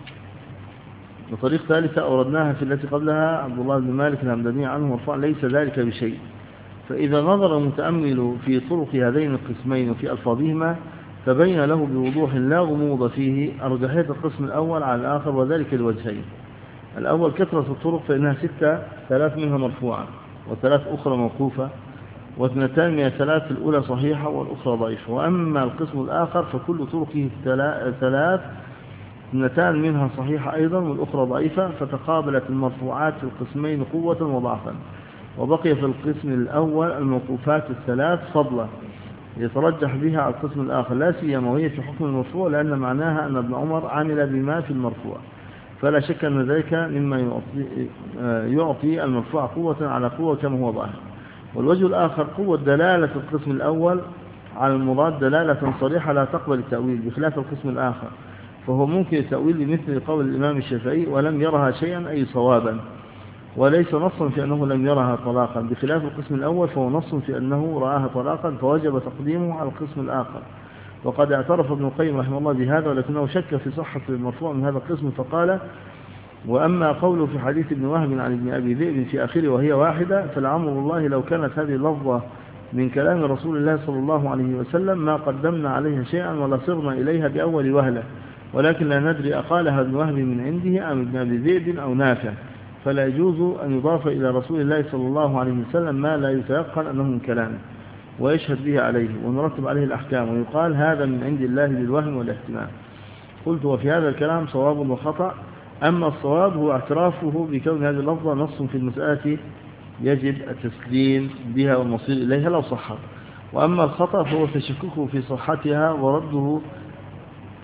بطريق ثالثة أوردناها في التي قبلها عبد الله بن مالك الهمداني عنه مرفوعا ليس ذلك بشيء. فإذا نظر المتأمل في طرق هذين القسمين وفي ألفاظهما تبين له بوضوح لا غموض فيه أرجحية القسم الأول على الآخر، وذلك الوجهين. الأول كثرة الطرق فإنها ستة، ثلاث منها مرفوعة وثلاث أخرى موقوفة، واثنتان من الثلاث الأولى صحيحة والأخرى ضعيفة. وأما القسم الآخر فكل طرقه ثلاث، اثنتان منها صحيحة أيضا والأخرى ضعيفة، فتقابلت المرفوعات في القسمين قوة وضعفا. وبقي في القسم الأول الموقوفات الثلاث فضلا يترجح بها على القسم الآخر، لا سيما وهي في حكم المرفوع، لأن معناها أن ابن عمر عمل بما في المرفوع، فلا شك أن ذلك مما يعطي, يعطي المرفوع قوة على قوة كما هو ظاهر. والوجه الآخر قوة دلالة القسم الأول على المراد دلالة صريحة لا تقبل التأويل، بخلاف القسم الآخر فهو ممكن التأويل لمثل قول الإمام الشافعي ولم يرها شيئا أي صوابا، وليس نصا في أنه لم يرها طلاقا، بخلاف القسم الأول فهو نص في أنه رآها طلاقا فوجب تقديمه على القسم الآخر. وقد اعترف ابن القيم رحمه الله بهذا، ولكنه شك في صحة المرفوع من هذا القسم فقال: وأما قوله في حديث ابن وهب عن ابن أبي ذئب في آخره وهي واحدة، فالعمر الله لو كانت هذه اللفظة من كلام رسول الله صلى الله عليه وسلم ما قدمنا عليها شيئا ولا صرنا إليها بأول وهلة، ولكن لا ندري أقالها ابن وهب من عنده أم ابن أبي ذئب أو نافع، فلا يجوز أن يضاف إلى رسول الله صلى الله عليه وسلم ما لا يتيقن أنه من كلامه ويشهد به عليه ونرتب عليه الأحكام، ويقال هذا من عند الله للوهم والاحتمال. قلت: وفي هذا الكلام صواب وخطأ، أما الصواب هو اعترافه بكون هذه اللفظة نص في المسألة يجب التسليم بها والمصير إليها لو صحت، وأما الخطأ فهو تشككه في صحتها ورده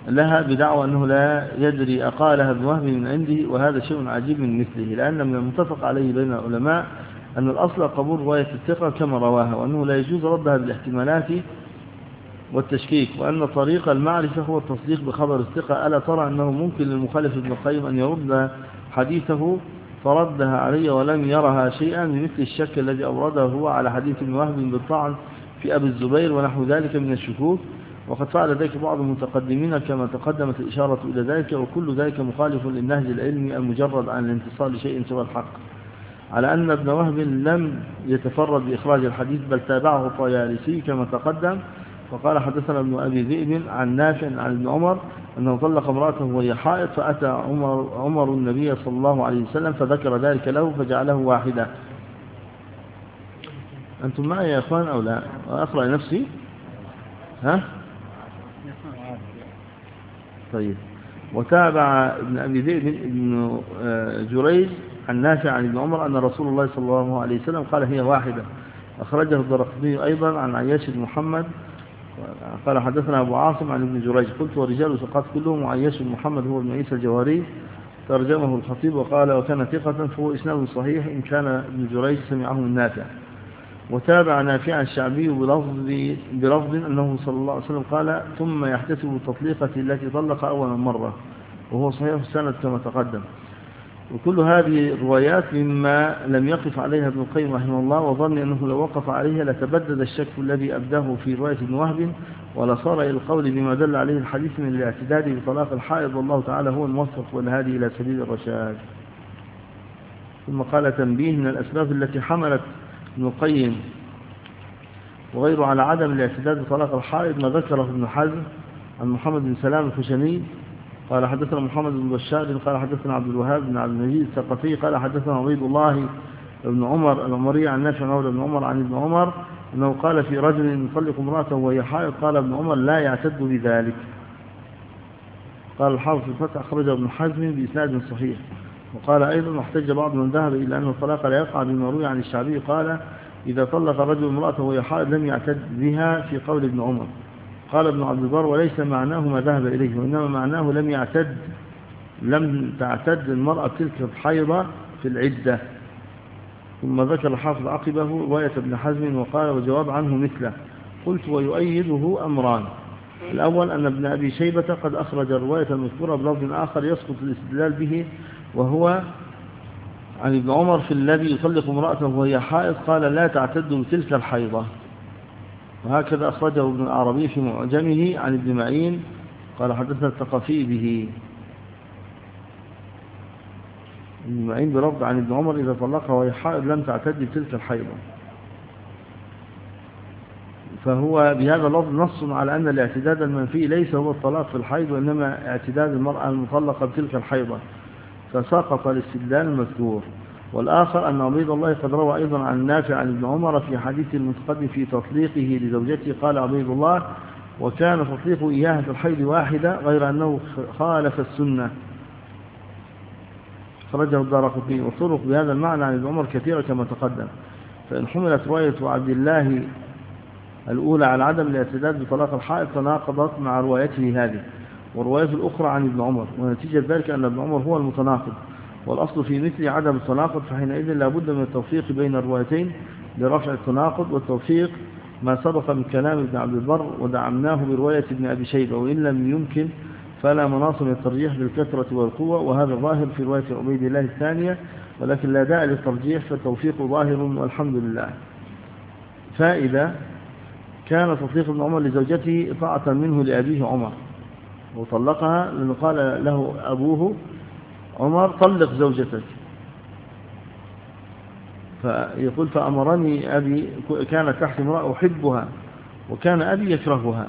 لها بدعوى أنه لا يدري أقالها ابن وهب من عنده، وهذا شيء عجيب من مثله، لأن من المتفق عليه بين العلماء أن الأصل قبول رواية الثقة كما رواها، وأنه لا يجوز ردها بالاحتمالات والتشكيك، وأن طريق المعرفة هو التصديق بخبر الثقة. ألا ترى أنه ممكن للمخالف ابن القيم أن يرد حديثه فردها علي ولم يرها شيئا، بمثل الشك الذي أورده هو على حديث ابن وهب بالطعن في أبي الزبير ونحو ذلك من الشكوك، وقد فعل ذلك بعض المتقدمين كما تقدمت الإشارة إلى ذلك، وكل ذلك مخالف للنهج العلمي المجرد عن الانتصار لشيء سوى الحق، على أن ابن وهب لم يتفرد بإخراج الحديث بل تابعه الطيالسي كما تقدم. وقال حدثنا ابن أبي ذئب عن نافع عن ابن عمر أنه طلق امرأته وهي حائض، فأتى عمر, عمر النبي صلى الله عليه وسلم فذكر ذلك له فجعله واحدة. أنتم معي يا أخوان أو لا؟ أقرأ نفسي ها؟ طيب. وتابع ابن أبي ذئب ابن جريج عن نافع عن ابن عمر أن رسول الله صلى الله عليه وسلم قال هي واحدة. أخرجه الدرقطني أيضا عن عياش بن محمد قال حدثنا أبو عاصم عن ابن جريج. قلت ورجال ثقات كلهم، وعياش بن محمد هو ابن عيسى الجواري ترجمه الخطيب وقال وكان ثقة فهو إسناد صحيح إن كان ابن جريج سمعه من نافع. وتابع نافع الشعبي بلفظ, بلفظ أنه صلى الله عليه وسلم قال ثم يحتسب التطليقة التي طلق أول مرة، وهو صحيح السند كما تقدم. وكل هذه الروايات مما لم يقف عليها ابن القيم رحمه الله، وظن أنه لو وقف عليها لتبدد الشك الذي أبداه في رواية ابن وهب، ولصار إلى القول بما دل عليه الحديث من الاعتداد بطلاق الحائض، والله تعالى هو الموفق والهادي إلى سبيل الرشاد. ثم قال تنبيه: من الأسباب التي حملت ابن القيم وغيره على عدم الاعتداد بطلاق الحائض ما ذكره ابن حزم عن محمد بن سلام الخشني قال حدثنا محمد بن بشار قال حدثنا عبد الوهاب بن عبد المجيد الثقفي قال حدثنا عبيد الله بن عمر العمري عن نافع مولى بن عمر عن ابن عمر أنه قال في رجل يطلق امرأته وهي حائض، قال ابن عمر لا يعتد بذلك. قال الحافظ في الفتح أخرجه ابن حزم بإسناد صحيح. وقال أيضا احتج بعض من ذهب إلى أن الطلاق لا يقع بما روي عن الشعبي قال إذا طلق الرجل امرأته وهي حائض لم يعتد بها في قول ابن عمر. قال ابن عبد البر وليس معناه ما ذهب إليه، وإنما معناه لم يعتد لم تعتد المرأة تلك الحيضة في العدة. ثم ذكر الحافظ عقبه رواية ابن حزم وقال وجواب عنه مثله. قلت ويؤيده أمران: الأول أن ابن أبي شيبة قد أخرج الرواية المذكورة بلفظ آخر يسقط الاستدلال به، وهو عن ابن عمر في الذي يطلق امرأته وهي حائض قال لا تعتد بتلك الحيضة. وهكذا أخرجه ابن العربي في معجمه عن ابن معين قال حدثنا الثقفي به. ابن معين برفض عن ابن عمر إذا طلقها وهي حائض لم تعتد بتلك الحيضة، فهو بهذا اللفظ نص على أن الاعتداد المنفي ليس هو الطلاق في الحيض، وإنما اعتداد المرأة المطلقة بتلك الحيضة، فسقط الاستدلال المذكور. والآخر أن عبيد الله قد روى أيضا عن نافع عن ابن عمر في حديث المتقدم في تطليقه لزوجته قال عبيد الله وكان تطليق إياها في الحيض واحدة غير أنه خالف السنة. خرجه الدارقطني. وطرق بهذا المعنى عن ابن عمر كثيرة كما تقدم، فإن حملت رواية عبد الله الأولى على عدم الاعتداد بطلاق الحائض تناقضت مع روايته هذه وروايته الأخرى عن ابن عمر، ونتيجة ذلك أن ابن عمر هو المتناقض، والأصل في مثل عدم التناقض، فحينئذ لا بد من التوفيق بين الروايتين لرفع التناقض. والتوفيق ما سبق من كلام ابن عبد البر ودعمناه برواية ابن أبي شيبة، وإن لم يمكن فلا مناص من الترجيح بالكثرة والقوة، وهذا ظاهر في رواية عبيد الله الثانية، ولكن لا داعي للترجيح فالتوفيق ظاهر والحمد لله. فإذا كان تطليق ابن عمر لزوجته طاعة منه لأبيه عمر وطلقها، لأنه قال له أبوه عمر طلق زوجتك، فيقول فأمرني أبي، كانت تحت امرأة أحبها وكان أبي يكرهها،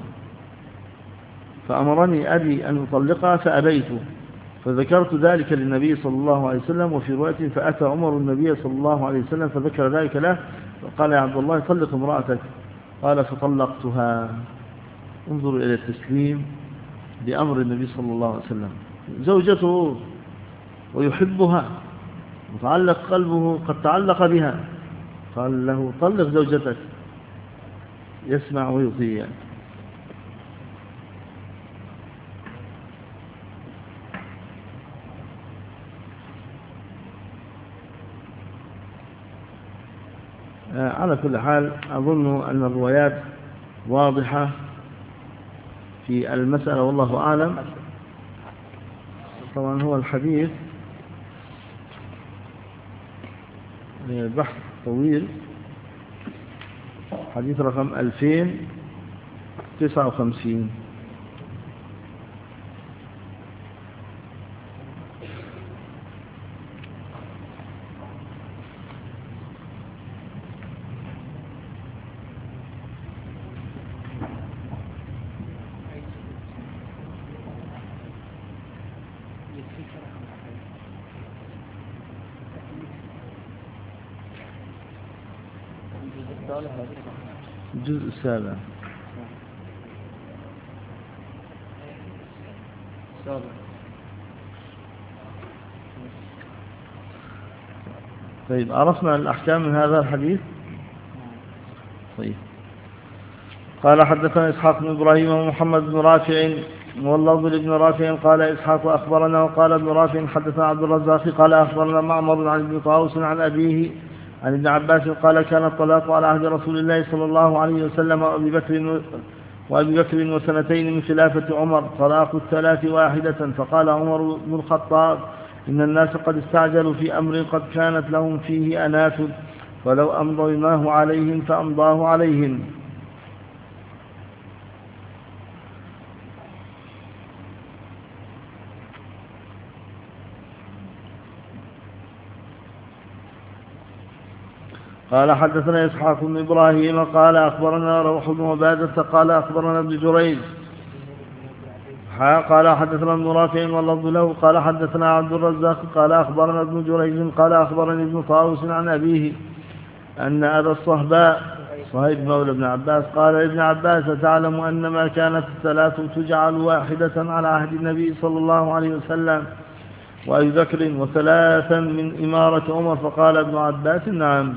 فأمرني أبي أن أطلقها فأبيت، فذكرت ذلك للنبي صلى الله عليه وسلم. وفي رواية فأتى عمر النبي صلى الله عليه وسلم فذكر ذلك له فقال يا عبد الله طلق امرأتك، قال فطلقتها. انظروا إلى التسليم بأمر النبي صلى الله عليه وسلم، زوجته ويحبها وتعلق قلبه قد تعلق بها، قال له طلق زوجتك، يسمع ويطيع. على كل حال أظن أن الروايات واضحة في المسألة والله أعلم. طبعا هو الحديث بحث طويل، حديث رقم ألفين وتسعة وخمسين. الجزء السابع. طيب عرفنا الأحكام من هذا الحديث. طيب قال حدثنا إسحاق بن إبراهيم ومحمد بن رافع واللفظ لابن رافع قال إسحاق أخبرنا وقال ابن رافع حدثنا عبد الرزاق قال أخبرنا معمر عن ابن طاووس عن أبيه عن ابن عباس قال كان الطلاق على عهد رسول الله صلى الله عليه وسلم وأبي بكر وأبي بكر وسنتين من خلافة عمر طلاق الثلاث واحدة. فقال عمر بن الخطاب إن الناس قد استعجلوا في أمر قد كانت لهم فيه أنات ولو أمضيناه عليهم فأمضاه عليهم. قال حدثنا إسحاق بن إبراهيم قال أخبرنا روح بن عبادة قال أخبرنا ابن جريج قال حدثنا ابن رافع واللفظ له قال حدثنا عبد الرزاق قال أخبرنا ابن جريج قال أخبرني ابن طاووس عن أبيه أن أبا الصهباء صهيب مولى بن عباس قال ابن عباس تعلم أن ما كانت الثلاث تجعل واحدة على عهد النبي صلى الله عليه وسلم وأبي بكر وثلاثا من إمارة عمر؟ فقال ابن عباس نعم.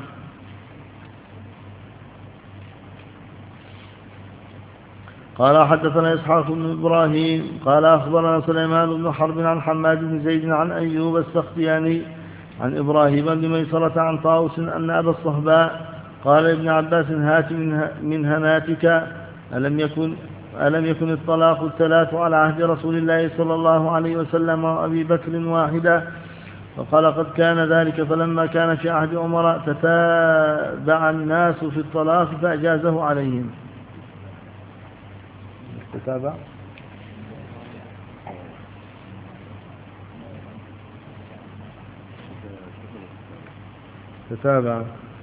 قال حدثنا إسحاق بن إبراهيم قال أخبرنا سليمان بن حرب عن حماد بن زيد عن أيوب السختياني عن إبراهيم بن ميسرة عن طاووس أن أبا الصهباء قال ابن عباس هات من هناتك ألم يكن, ألم يكن الطلاق الثلاث على عهد رسول الله صلى الله عليه وسلم وأبي بكر واحدة؟ فقال قد كان ذلك، فلما كان في عهد عمر تتابع الناس في الطلاق فأجازه عليهم. تتابع تتابع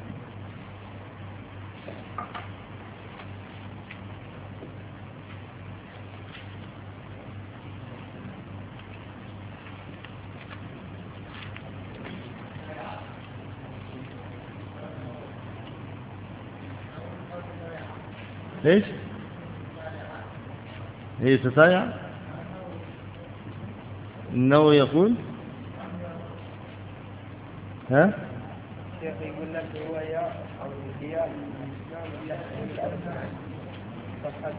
ليش؟ هي تتايع إنه يقول ها الشيخ يقول لك هو يا أو الانتياء صفحة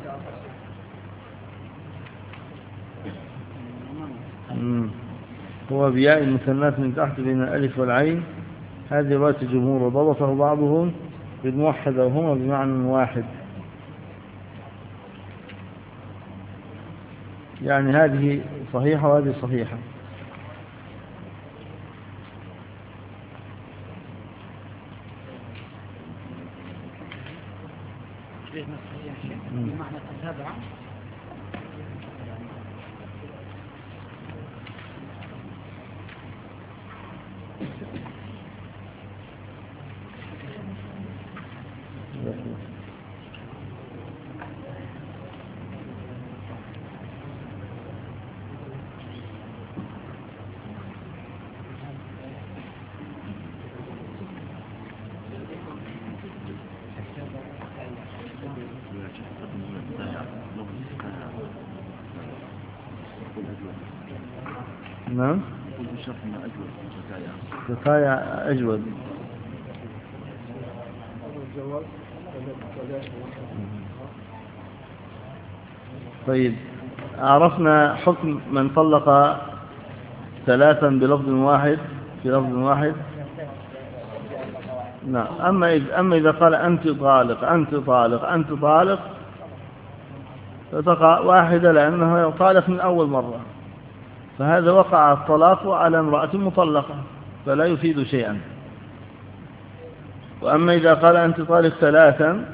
هو بياء المثنات من تحت بين الألف والعين. هذه رواية الجمهور وضبطه بعضهم بالموحدة وهما بمعنى واحد، يعني هذه صحيحة وهذه صحيحة. بمعنى تتابع نعم تتايع أجود. طيب عرفنا حكم من طلق ثلاثا بلفظ واحد في لفظ واحد. نعم. أما إذا, أما إذا قال أنت طالق أنت طالق أنت طالق فتقع واحدة لأنه يطالق من أول مرة، فهذا وقع الطلاق على امرأة مطلقة فلا يفيد شيئا. وأما إذا قال أنت طالق ثلاثا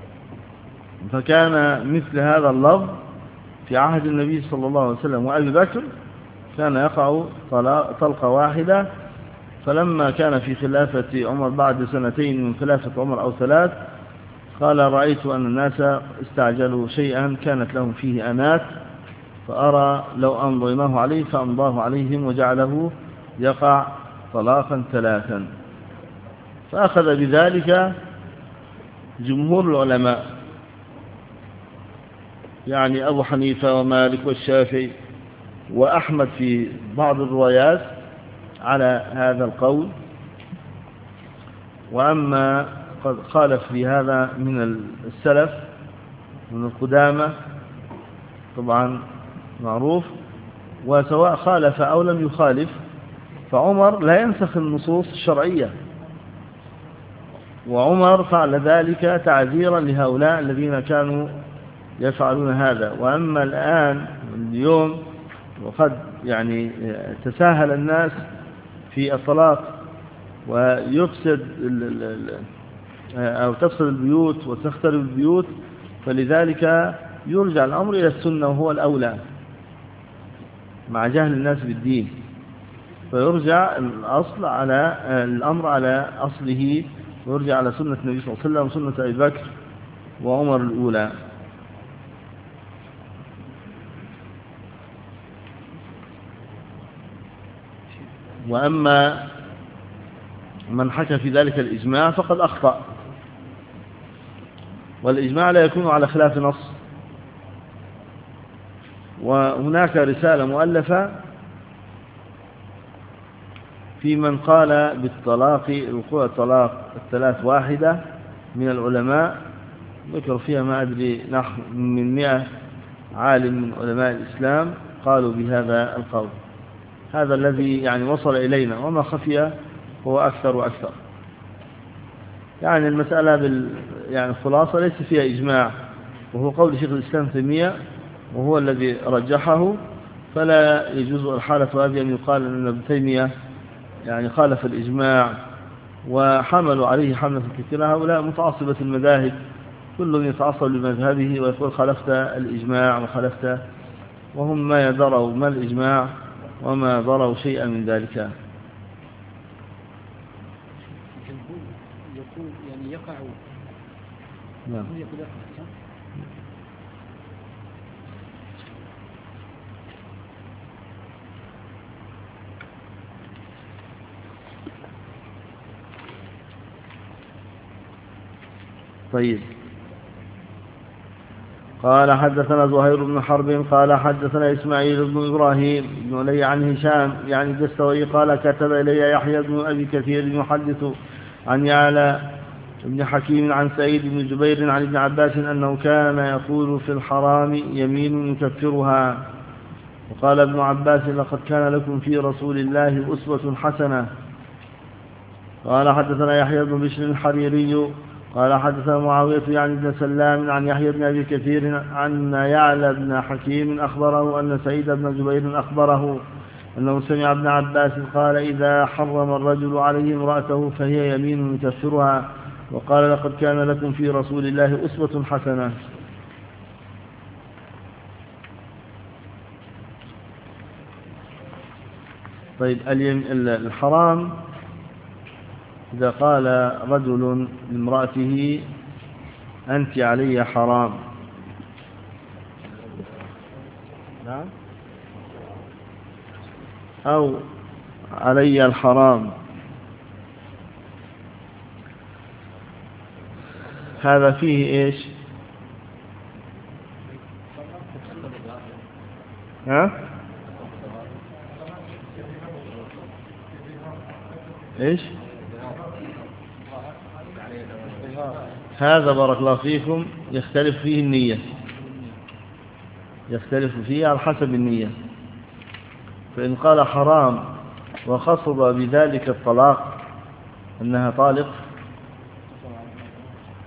فكان مثل هذا اللفظ في عهد النبي صلى الله عليه وسلم وأبي بكر كان يقع طلقة واحدة، فلما كان في خلافة عمر بعد سنتين من خلافة عمر أو ثلاث قال رأيت أن الناس استعجلوا شيئا كانت لهم فيه أنات، فأرى لو أمضيناه عليه فأمضاه عليهم وجعله يقع طلاقا ثلاثا. فأخذ بذلك جمهور العلماء، يعني أبو حنيفة ومالك والشافعي وأحمد في بعض الروايات على هذا القول. وأما قد خالف في هذا من السلف من القدامى طبعا معروف، وسواء خالف أو لم يخالف فعمر لا ينسخ النصوص الشرعية، وعمر فعل ذلك تعذيرا لهؤلاء الذين كانوا يفعلون هذا. وأما الآن اليوم وقد يعني تساهل الناس في الطلاق ويفسد أو تفسد البيوت وتخترب البيوت، فلذلك يرجع الأمر إلى السنة وهو الأولى مع جهل الناس بالدين، فيرجع الأصل على الأمر على أصله ويرجع على سنة النبي صلى الله عليه وسلم وسنة أبي بكر وعمر الأولى. وأما من حكى في ذلك الإجماع فقد أخطأ، والإجماع لا يكون على خلاف نص. وهناك رسالة مؤلفة في من قال بالطلاق وقوع الطلاق الثلاث واحدة من العلماء، ذكر فيها ما أدري نحو من مئة عالم من علماء الإسلام قالوا بهذا القول. هذا الذي يعني وصل إلينا، وما خفي هو أكثر وأكثر. يعني المسألة بال يعني الخلاصة ليس فيها إجماع، وهو قول شيخ الإسلام تيمية وهو الذي رجحه، فلا يجوز الحالة هذه أن يقال أن ابن تيمية يعني خالف الإجماع وحملوا عليه حملة كثيرة. هؤلاء متعصبة المذاهب، كل يتعصب لمذهبه ويقول خالفت الإجماع وخالفت، وهم ما يدروا ما الإجماع وما ضروا شيئا من ذلك. يقول يعني يقع. نعم. طيب. قال حدثنا زهير بن حرب قال حدثنا إسماعيل بن إبراهيم بن علي عن هشام يعني الدستوائي قال كتب إلي يحيى بن أبي كثير يحدث عن يعلى بن حكيم عن سعيد بن جبير عن ابن عباس أنه كان يقول في الحرام يمين يكفرها. وقال ابن عباس لقد كان لكم في رسول الله أسوة حسنة. قال حدثنا يحيى بن بشر الحريري قال حدثنا معاوية يعني بن سلام عن يحيى بن أبي كثير عن يعلى بن حكيم أخبره أن سعيد بن جبير أخبره أنه سمع ابن عباس قال إذا حرم الرجل عليه امرأته فهي يمين يكفرها. وقال لقد كان لكم في رسول الله أسوة حسنة. طيب الحرام إذا قال رجل لامرأته أنت علي حرام، نعم، أو علي الحرام، هذا فيه إيش؟ ها؟ إيش؟ هذا بارك الله فيكم يختلف فيه النية، يختلف فيه على حسب النية. فإن قال حرام وخصب بذلك الطلاق أنها طالق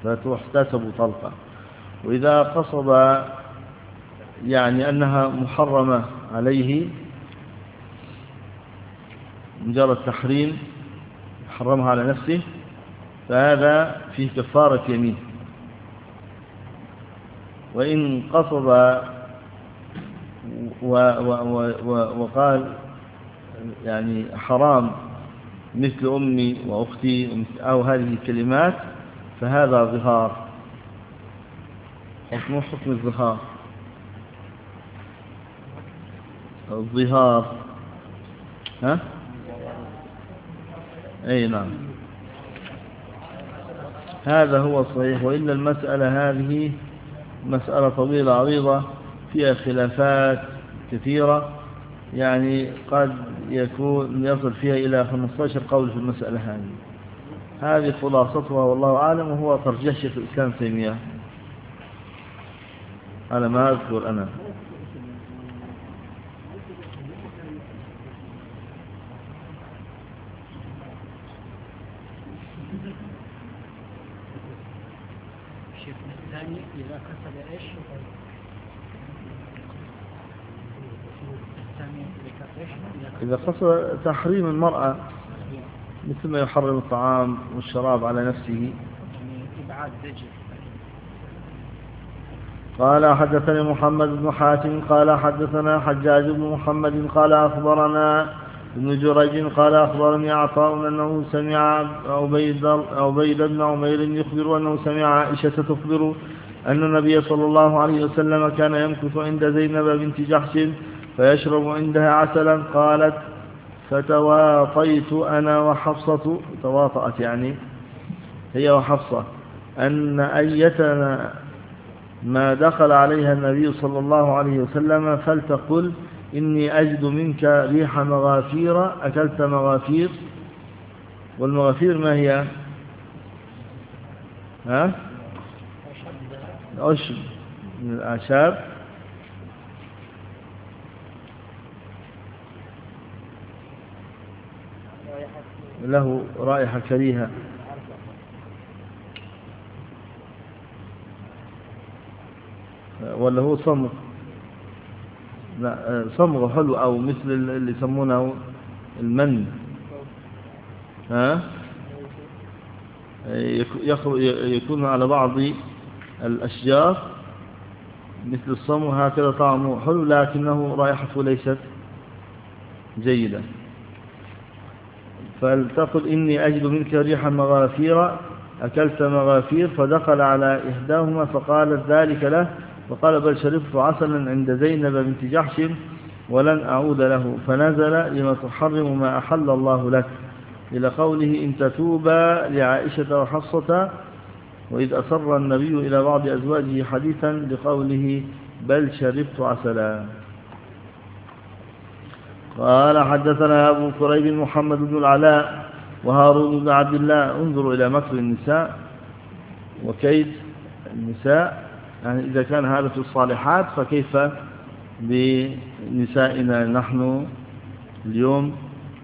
فتحتسب طلقة. وإذا قصد يعني أنها محرمة عليه مجرد تحريم حرمها على نفسه فهذا فيه كفارة يمين. وإن قصد و و و وقال يعني حرام مثل أمي وأختي أو هذه الكلمات فهذا ظهار، حكمه حكم الظهار. الظهار ها أي نعم هذا هو الصحيح. وإلا المسألة هذه مسألة طويلة عريضة فيها خلافات كثيرة، يعني قد يكون يصل فيها إلى خمسة عشر قول في المسألة هذه. هذه خلاصتها والله أعلم، وهو ترجيح شيخ الإسلام تيمية على ما أذكر أنا. الثاني إذا قصد إيش؟ إذا قصد تحريم المرأة مثل ما يحرم الطعام والشراب على نفسه. إبعاد زجر. قال حدثني محمد بن حاتم قال حدثنا حجاج بن محمد قال أخبرنا ابن جريج قال أخبرني عطاء أنه سمع عبيد عبيد بن عمير يخبر أنه سمع عائشة تخبر أن النبي صلى الله عليه وسلم كان يمكث عند زينب بنت جحش فيشرب عندها عسلا. قالت فتواطيت أنا وحفصة، تواطأت يعني هي وحفصة، أن أيتنا ما دخل عليها النبي صلى الله عليه وسلم فلتقل إني أجد منك ريح مغافير. أكلت مغافير؟ والمغافير ما هي؟ ها؟ عشب من الأعشاب له رائحة كريهة. ولا هو صمغ؟ لا صمغ حلو، أو مثل اللي يسمونه المن، ها يكون على بعض الأشجار مثل الصمغ هكذا، طعمه حلو لكنه رائحته ليست جيدة. فلتقل إني أجد منك ريح مغافير. أكلت مغافير؟ فدخل على إحداهما فقالت ذلك له، فقال بل شربت عسلا عند زينب بنت جحش ولن أعود له. فنزل لما تحرم ما أحل الله لك، إلى قوله إن تتوبا لعائشة وحفصة. وإذ أسر النبي إلى بعض أزواجه حديثا لقوله بل شربت عسلا. قال حدثنا أبو كريب محمد بن العلاء وهارون بن عبد الله. انظروا إلى مكر النساء وكيد النساء، يعني إذا كان هذا في الصالحات فكيف بنسائنا نحن اليوم.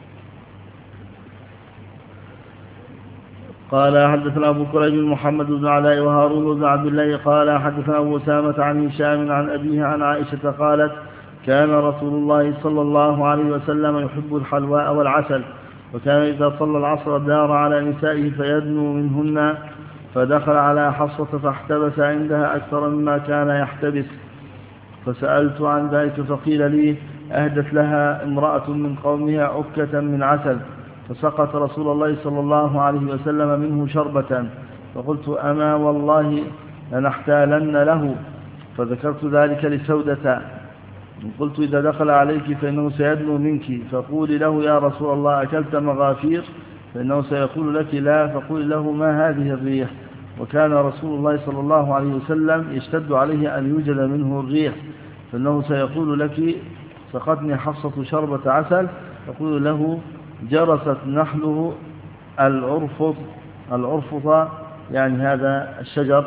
قال حدثنا أبو كريب محمد بن علاء وهارون بن عبد الله قال حدثنا أبو أسامة عن هشام عن أبيه عن عائشة قالت كان رسول الله صلى الله عليه وسلم يحب الحلواء والعسل، وكان إذا صلى العصر دار على نسائه فيدنو منهن، فدخل على حفصة فاحتبس عندها أكثر مما كان يحتبس، فسألت عن ذلك فقيل لي أهدت لها امرأة من قومها عكة من عسل، فسقط رسول الله صلى الله عليه وسلم منه شربة، فقلت أما والله لنحتالن له. فذكرت ذلك لسودة، قلت إذا دخل عليك فإنه سيدنو منك، فقولي له يا رسول الله أكلت مغافير؟ فإنه سيقول لك لا، فقولي له ما هذه الريح؟ وكان رسول الله صلى الله عليه وسلم يشتد عليه أن يوجد منه الريح، فإنه سيقول لك سقتني حفصة شربة عسل، فقول له جرست نحله العرفط. العرفط يعني هذا الشجر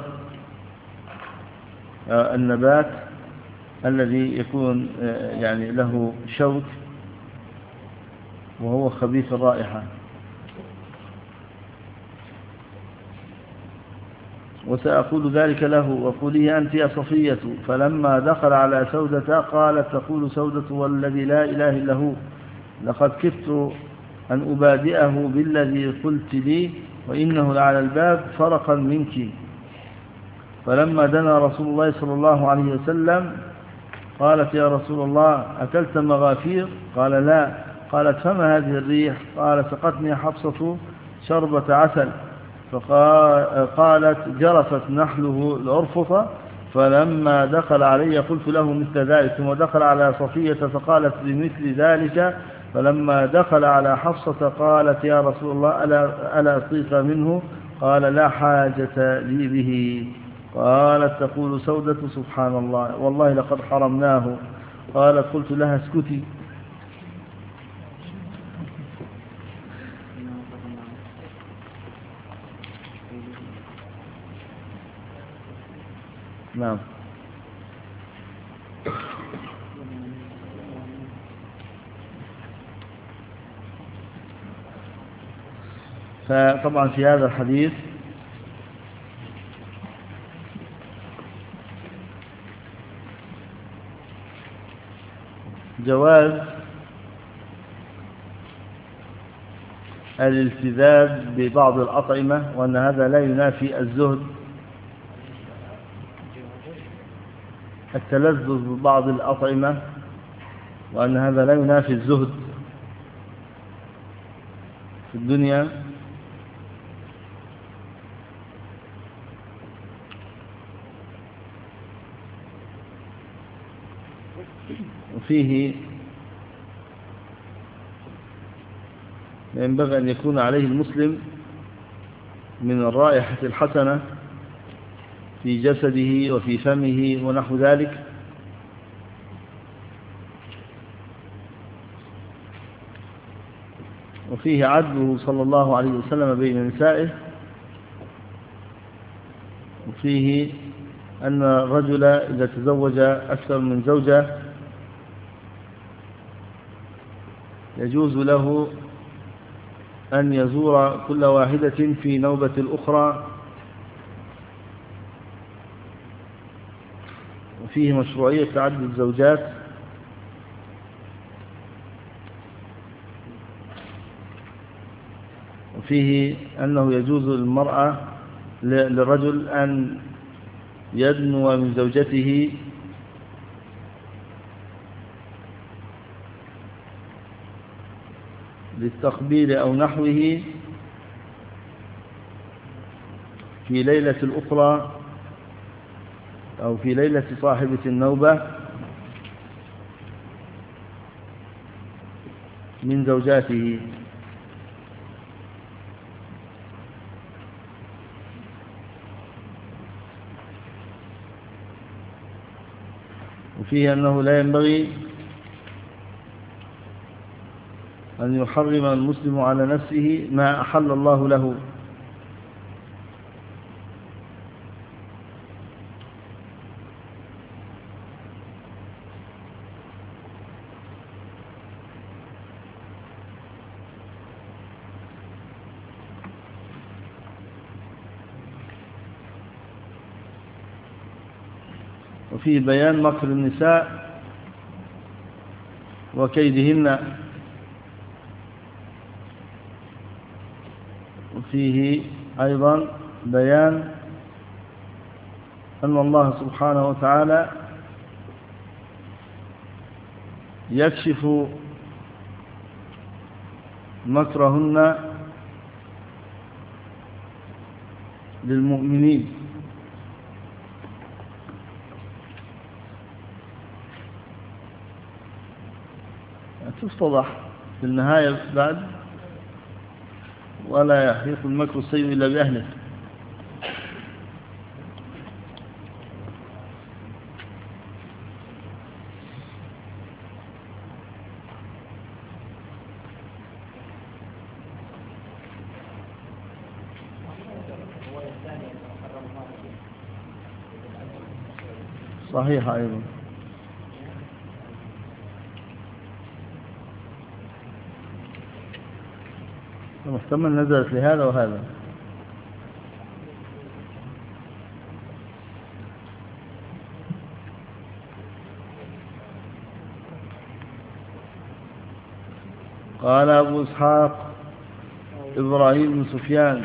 النبات الذي يكون يعني له شوك وهو خبيث الرائحة. وسأقول ذلك له وقولي أنت يا صفية. فلما دخل على سودة قالت تقول سودة والذي لا إله إلا هو لقد كدت أن أبادئه بالذي قلت لي وإنه لعلى الباب فرقا منك. فلما دنا رسول الله صلى الله عليه وسلم قالت يا رسول الله أكلت مغافير؟ قال لا. قالت فما هذه الريح؟ قال سقتني حفصة شربة عسل. فقالت جرفت نحله العرفطة. فلما دخل علي قلت له مثل ذلك. ثم دخل على صفية فقالت بمثل ذلك. فلما دخل على حفصة قالت يا رسول الله ألا, ألا أطيق منه؟ قال لا حاجة لي به. قالت تقول سودة سبحان الله والله لقد حرمناه. قالت قلت لها اسكتي. نعم. فطبعا في هذا الحديث جواز الالتذاذ ببعض الأطعمة وأن هذا لا ينافي الزهد. التلذذ ببعض الأطعمة وأن هذا لا ينافي الزهد في الدنيا. وفيه ينبغي أن يكون عليه المسلم من الرائحة الحسنة في جسده وفي فمه ونحو ذلك. وفيه عدله صلى الله عليه وسلم بين نسائه. وفيه أن الرجل إذا تزوج أكثر من زوجة يجوز له أن يزور كل واحدة في نوبة الأخرى. وفيه مشروعية تعدد الزوجات. وفيه أنه يجوز للمرأة للرجل أن يدنو من زوجته للتقبيل أو نحوه في ليلة الأخرى أو في ليلة صاحبة النوبة من زوجاته. وفيه أنه لا ينبغي أن يحرم المسلم على نفسه ما أحل الله له. وفيه بيان مكر النساء وكيدهن. وفيه أيضا بيان أن الله سبحانه وتعالى يكشف مكرهن للمؤمنين. تفتضح في النهاية بعد ولا يحيق المكر السيء إلا بأهله. صحيح أيضا. محتمل نزلت لهذا وهذا. قال أبو إسحاق إبراهيم بن سفيان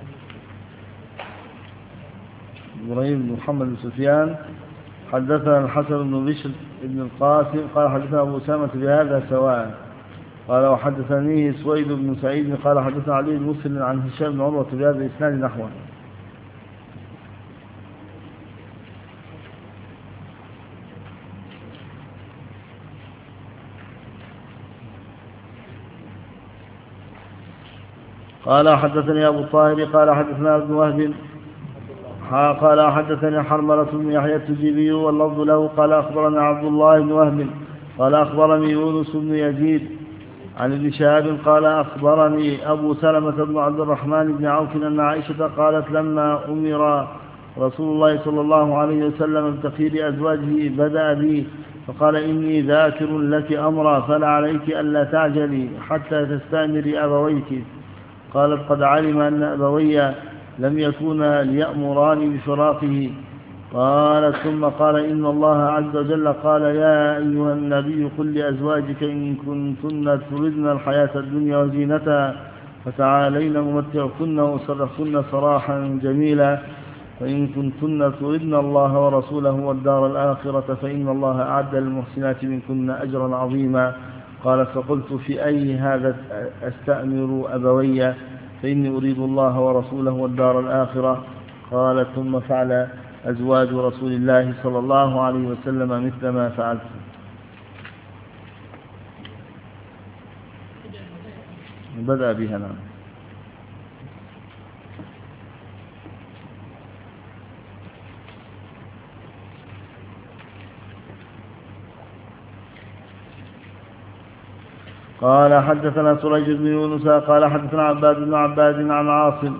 إبراهيم بن محمد بن سفيان حدثنا الحسن بن بشر بن القاسم قال حدثنا أبو أسامة بهذا سواء قال وحدثنيه سويد بن سعيد قال حدثنا علي بن مسلم عن هشام بن عروة بهذا الإسناد نحوه. قال حدثني أبو الطاهر قال حدثنا ابن وهب قال حدثني حرملة بن يحيى التجيبي واللفظ له قال أخبرنا عبد الله بن وهب قال أخبرني يونس بن يزيد عن ابن شهاب قال أخبرني أبو سلمة بن عبد الرحمن بن عوف أن عائشة قالت لما أمر رسول الله صلى الله عليه وسلم بتخيير أزواجه بدأ بي فقال إني ذاكر لك أمرا فلا عليك ألا تعجلي حتى تستأمري أبويك. قالت قد علم أن أبوي لم يكونا ليأمراني بفراقه. قالت ثم قال إن الله عز وجل قال يا أيها النبي قل لأزواجك إن كنتن تردن الحياة الدنيا وزينتها فتعالين أمتعكن وأسرحكن سراحا جميلا فإن كنتن تردن الله ورسوله والدار الآخرة فإن الله أعد للمحسنات منكن أجرا عظيما. قالت فقلت في أي هذا أستأمر أبوي فإني أريد الله ورسوله والدار الآخرة. قالت ثم فعل أزواج رسول الله صلى الله عليه وسلم مثل ما فعلت. بدأ بها نعم. قال حدثنا سريج بن يونس قال حدثنا عباد بن عباد عن عاصم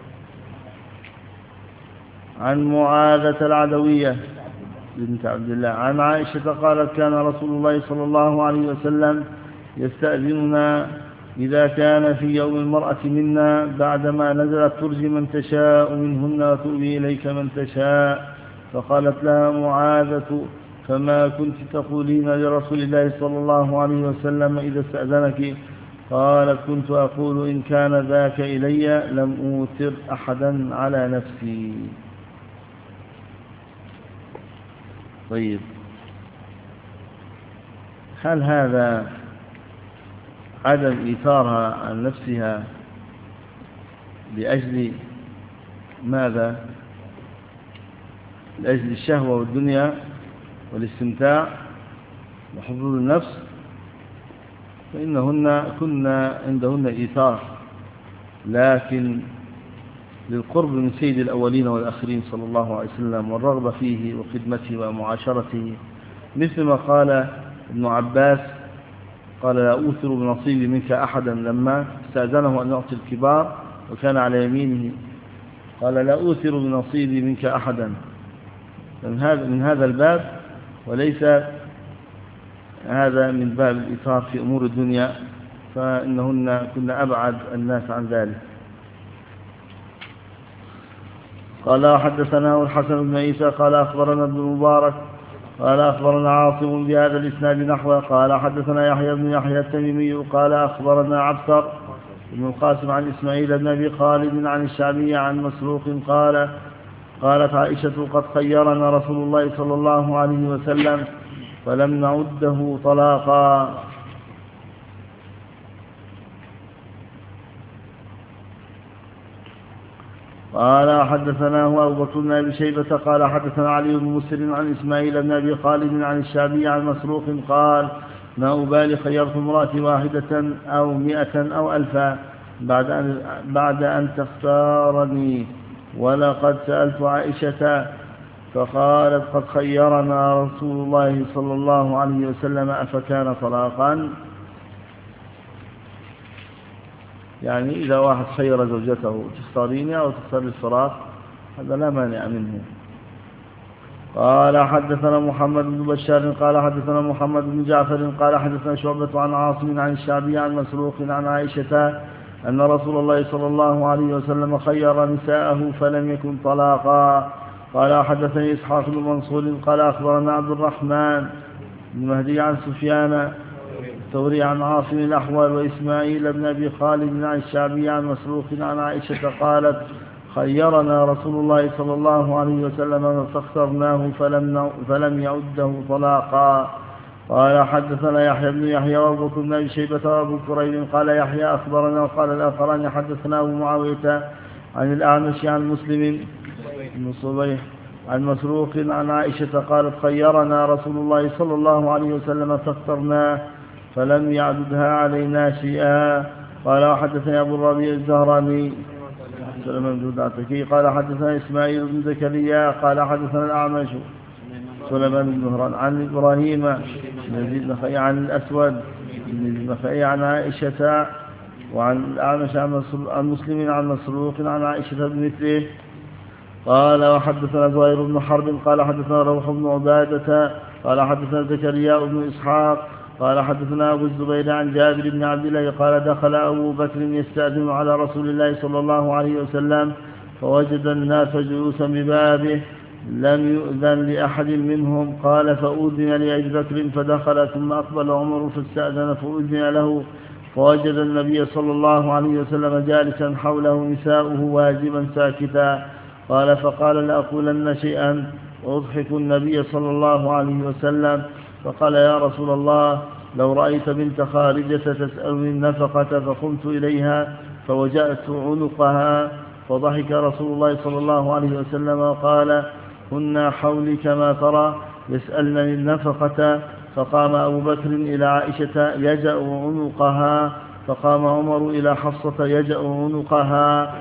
عن معاذة العدوية بنت عبد الله عن عائشة قالت كان رسول الله صلى الله عليه وسلم يستأذننا إذا كان في يوم المرأة منا بعدما نزلت ترجي من تشاء منهن وتؤوي إليك من تشاء. فقالت لها معاذة فما كنت تقولين لرسول الله صلى الله عليه وسلم إذا استأذنك؟ قالت كنت أقول إن كان ذاك إلي لم أوتر أحدا على نفسي. طيب هل هذا عدم إيثارها عن نفسها لأجل ماذا؟ لأجل الشهوة والدنيا والاستمتاع وحظوظ النفس؟ فإنهن كنا عندهن إيثار لكن للقرب من سيد الأولين والآخرين صلى الله عليه وسلم والرغبة فيه وخدمته ومعاشرته، مثل ما قال ابن عباس قال لا أوثر بنصيبي منك أحدا لما استأذنه أن يعطي الكبار وكان على يمينه قال لا أوثر بنصيبي منك أحدا من هذا من هذا الباب، وليس هذا من باب الإيثار في أمور الدنيا، فإنهن كنا أبعد الناس عن ذلك. قال حدثنا الحسن بن عيسى قال أخبرنا ابن المبارك قال أخبرنا عاصم بهذا الإسناد نحوه. قال حدثنا يحيى بن يحيى التميمي قال أخبرنا عبثر بن القاسم عن إسماعيل بن أبي خالد عن الشعبي عن مسروق قال قالت عائشة قد خيرنا رسول الله صلى الله عليه وسلم فلم نعده طلاقا. قال حدثناه أبو بكر بن أبي شيبة قال حدثنا علي بن مسلم عن إسماعيل بن أبي خالد عن الشعبي عن مسروق قال ما أبالي خيرت امرأتي واحدة أو مئة أو ألفا بعد أن, بعد أن تختارني، ولقد سألت عائشة فقالت قد خيرنا رسول الله صلى الله عليه وسلم أفكان طلاقا؟ يعني إذا واحد خير زوجته تختاريني أو تختار الفراق هذا لا مانع منه. قال حدثنا محمد بن بشار قال حدثنا محمد بن جعفر قال حدثنا شعبة عن عاصم عن الشعبي عن مسروق عن عائشة أن رسول الله صلى الله عليه وسلم خير نساءه فلم يكن طلاقا. قال حدثني إسحاق بن منصور قال أخبرنا عبد الرحمن بن مهدي عن سفيان والثوري عن عاصم الأحول وإسماعيل بن أبي خالد عن الشعبي عن مسروق عن عائشة قالت خيرنا رسول الله صلى الله عليه وسلم فاخترناه فلم, فلم يعده طلاقا. قال حدثنا يحيى بن يحيى وابو بكر بن ابي شيبه وابو كريب قال يحيى اخبرنا وقال الاخران حدثنا ابو معاويه عن الاعمش عن مسلم بن صبيح عن مسروق عن عائشه قالت خيرنا رسول الله صلى الله عليه وسلم فاخترناه فلم يعددها علينا شيئا. قال وحدثنا ابو الربيع الزهراني قال حدثنا اسماعيل بن زكريا قال حدثنا الاعمش سليمان بن مهران عن إبراهيم بن خي عن الأسود بن خي عن عائشة وعن الأعمش عن مسلم عن مسروق عن عائشة بمثله. قال وحدثنا زهير بن حرب قال حدثنا روح بن عبادة قال حدثنا زكريا بن إسحاق قال حدثنا أبو الزبير عن جابر بن عبد الله قال دخل أبو بكر يستأذن على رسول الله صلى الله عليه وسلم فوجد الناس جلوسا ببابه لم يؤذن لأحد منهم. قال فأذن لأبي بكر فدخل ثم أقبل عمر فاستأذن فأذن له فوجد النبي صلى الله عليه وسلم جالسا حوله نساؤه واجبا ساكتا. قال فقال لأقولن شيئا وأضحك النبي صلى الله عليه وسلم فقال يا رسول الله لو رأيت بنت خارجة تسألني النفقة فقمت إليها فوجأت عنقها فضحك رسول الله صلى الله عليه وسلم وقال كنا حولي كما ترى يسألنني النفقة. فقام أبو بكر إلى عائشة يجأ عنقها فقام عمر إلى حفصة يجأ عنقها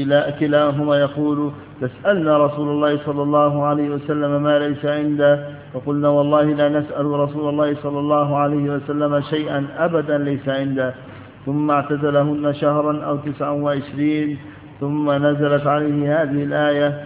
كلاهما يقول تسألنا رسول الله صلى الله عليه وسلم ما ليس عنده فقلنا والله لا نسأل رسول الله صلى الله عليه وسلم شيئا أبدا ليس عنده. ثم اعتزلهن شهرا أو تسعا وعشرين ثم نزلت عليه هذه الآية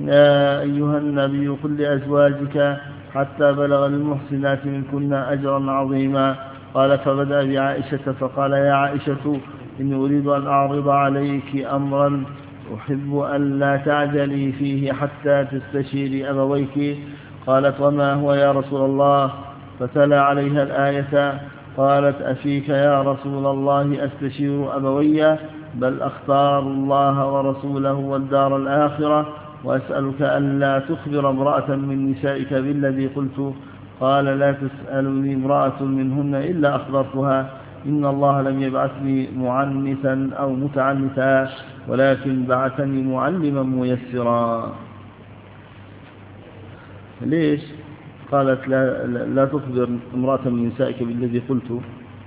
يا أيها النبي قل لأزواجك حتى بلغ المحسنات منكن أجرا عظيما. قال فبدأ بعائشة فقال يا عائشة إني أريد أن أعرض عليك أمرا أحب أن لا تعجلي فيه حتى تستشيري أبويك. قالت وما هو يا رسول الله؟ فتلا عليها الآية قالت أفيك يا رسول الله أستشير أبوي بل أختار الله ورسوله والدار الآخرة وأسألك أن لا تخبر امرأة من نسائك بالذي قلت. قال لا تسألني امرأة منهن إلا أخبرتها إن الله لم يبعثني معنثا أو متعنثا ولكن بعثني معلما ميسرا. ليش؟ قالت لا, لا تخبر امرأة من نسائك بالذي قلت.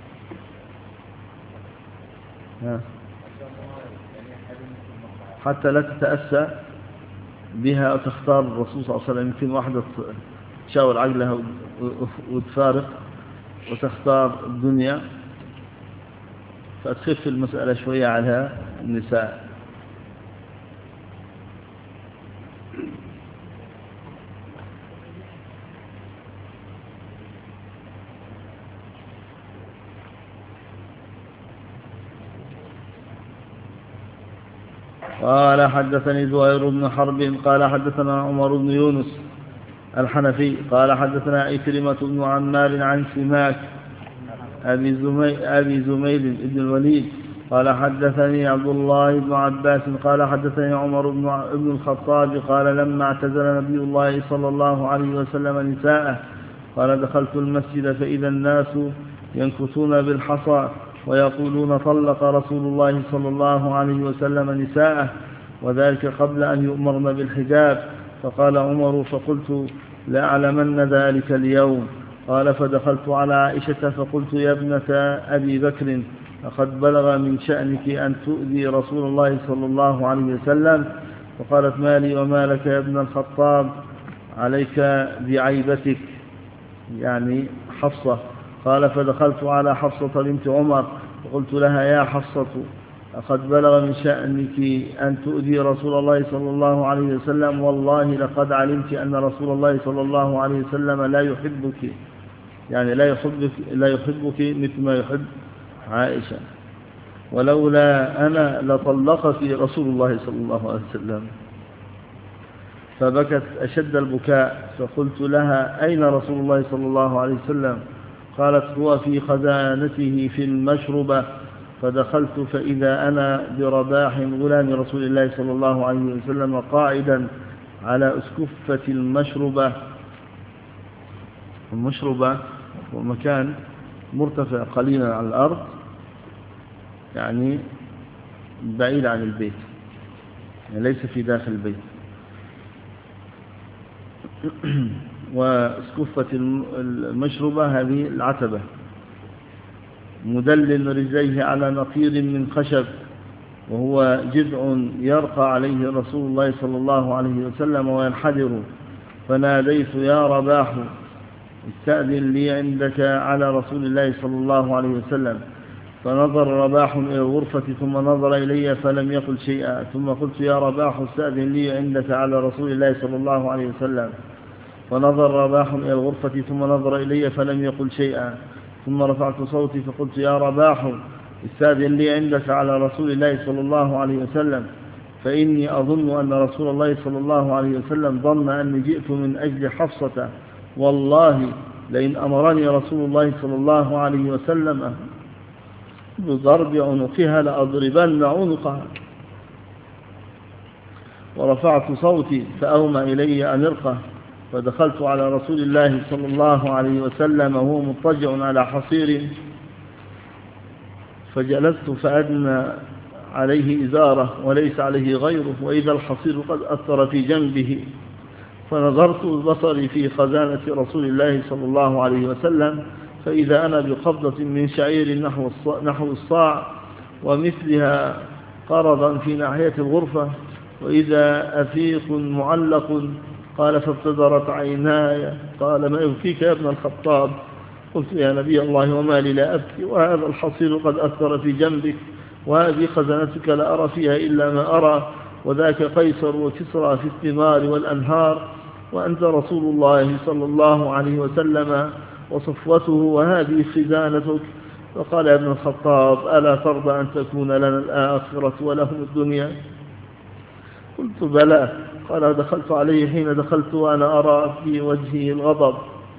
حتى لا تتأسى بها أو تختار الرسول صلى الله عليه وسلم. يمكن واحدة تشاور عقلها وتفارق وتختار الدنيا فتخف المسألة شوية على النساء. قال حدثني زهير بن حرب قال حدثنا عمر بن يونس الحنفي قال حدثنا إكرمة بن عمار عن سماك أبي زميل, أبي زميل بن الوليد قال حدثني عبد الله بن عباس قال حدثني عمر بن الخطاب قال لما اعتزل نبي الله صلى الله عليه وسلم نساءه قال دخلت المسجد فإذا الناس ينكثون بالحصى ويقولون طلق رسول الله صلى الله عليه وسلم نساءه وذلك قبل أن يؤمرن بالحجاب. فقال عمر فقلت لأعلمن ذلك اليوم. قال فدخلت على عائشة فقلت يا ابنة أبي بكر لقد بلغ من شأنك أن تؤذي رسول الله صلى الله عليه وسلم. فقالت ما لي وما لك يا ابن الخطاب عليك بعيبتك يعني حفصة. قال فدخلت على حفصة بنت عمر فقلت لها يا حفصة لقد بلغ من شأنك أن تؤذي رسول الله صلى الله عليه وسلم والله لقد علمت أن رسول الله صلى الله عليه وسلم لا يحبك يعني لا يحبك, لا يحبك مثل ما يحب عائشة ولولا أنا لطلقك رسول الله صلى الله عليه وسلم. فبكت أشد البكاء فقلت لها أين رسول الله صلى الله عليه وسلم؟ قالت هو في خزانته في المشربة، فدخلت فإذا أنا برباح غلام رسول الله صلى الله عليه وسلم قاعدا على أسكفة المشربة. المشربة هو مكان مرتفع قليلا على الأرض، يعني بعيد عن البيت، يعني ليس في داخل البيت. واسكفة المشربة هذه العتبة، مدلل رجليه على نقير من خشب، وهو جذع يرقى عليه رسول الله صلى الله عليه وسلم وينحدر. فناديت يا رباح استأذن لي عندك على رسول الله صلى الله عليه وسلم. فنظر رباح إلى الغرفة ثم نظر إلي فلم يقل شيئا. ثم قلت يا رباح استأذن لي عندك على رسول الله صلى الله عليه وسلم. فنظر رباح إلى الغرفة ثم نظر إلي فلم يقل شيئا. ثم رفعت صوتي فقلت يا رباح استأذن لي عندك على رسول الله صلى الله عليه وسلم، فإني أظن أن رسول الله صلى الله عليه وسلم ظن أني جئت من أجل حفصة، والله لئن أمرني رسول الله صلى الله عليه وسلم بضرب عنقها لأضربن عنقها. ورفعت صوتي فأومى إلي أن ارقه. فدخلت على رسول الله صلى الله عليه وسلم وهو مضطجع على حصير، فجلست فأدنى عليه إزاره وليس عليه غيره، وإذا الحصير قد أثر في جنبه. فنظرت بصري في خزانة رسول الله صلى الله عليه وسلم، فإذا أنا بقبضة من شعير نحو الصاع ومثلها قرضا في ناحية الغرفة، وإذا أفيق معلق. قال فابتدرت عيناي. قال ما يبكيك يا ابن الخطاب؟ قلت يا نبي الله وما لي لا أبكي، وهذا الحصير قد أثر في جنبك، وهذه خزانتك لا أرى فيها إلا ما أرى، وذاك قيصر وكسرى في الثمار والأنهار، وأنت رسول الله صلى الله عليه وسلم وصفوته، وهذه خزانتك. فقال يا ابن الخطاب ألا ترضى أن تكون لنا الآخرة ولهم الدنيا؟ قلت بلى. قال دخلت عليه حين دخلت وأنا أرى في وجهه الغضب،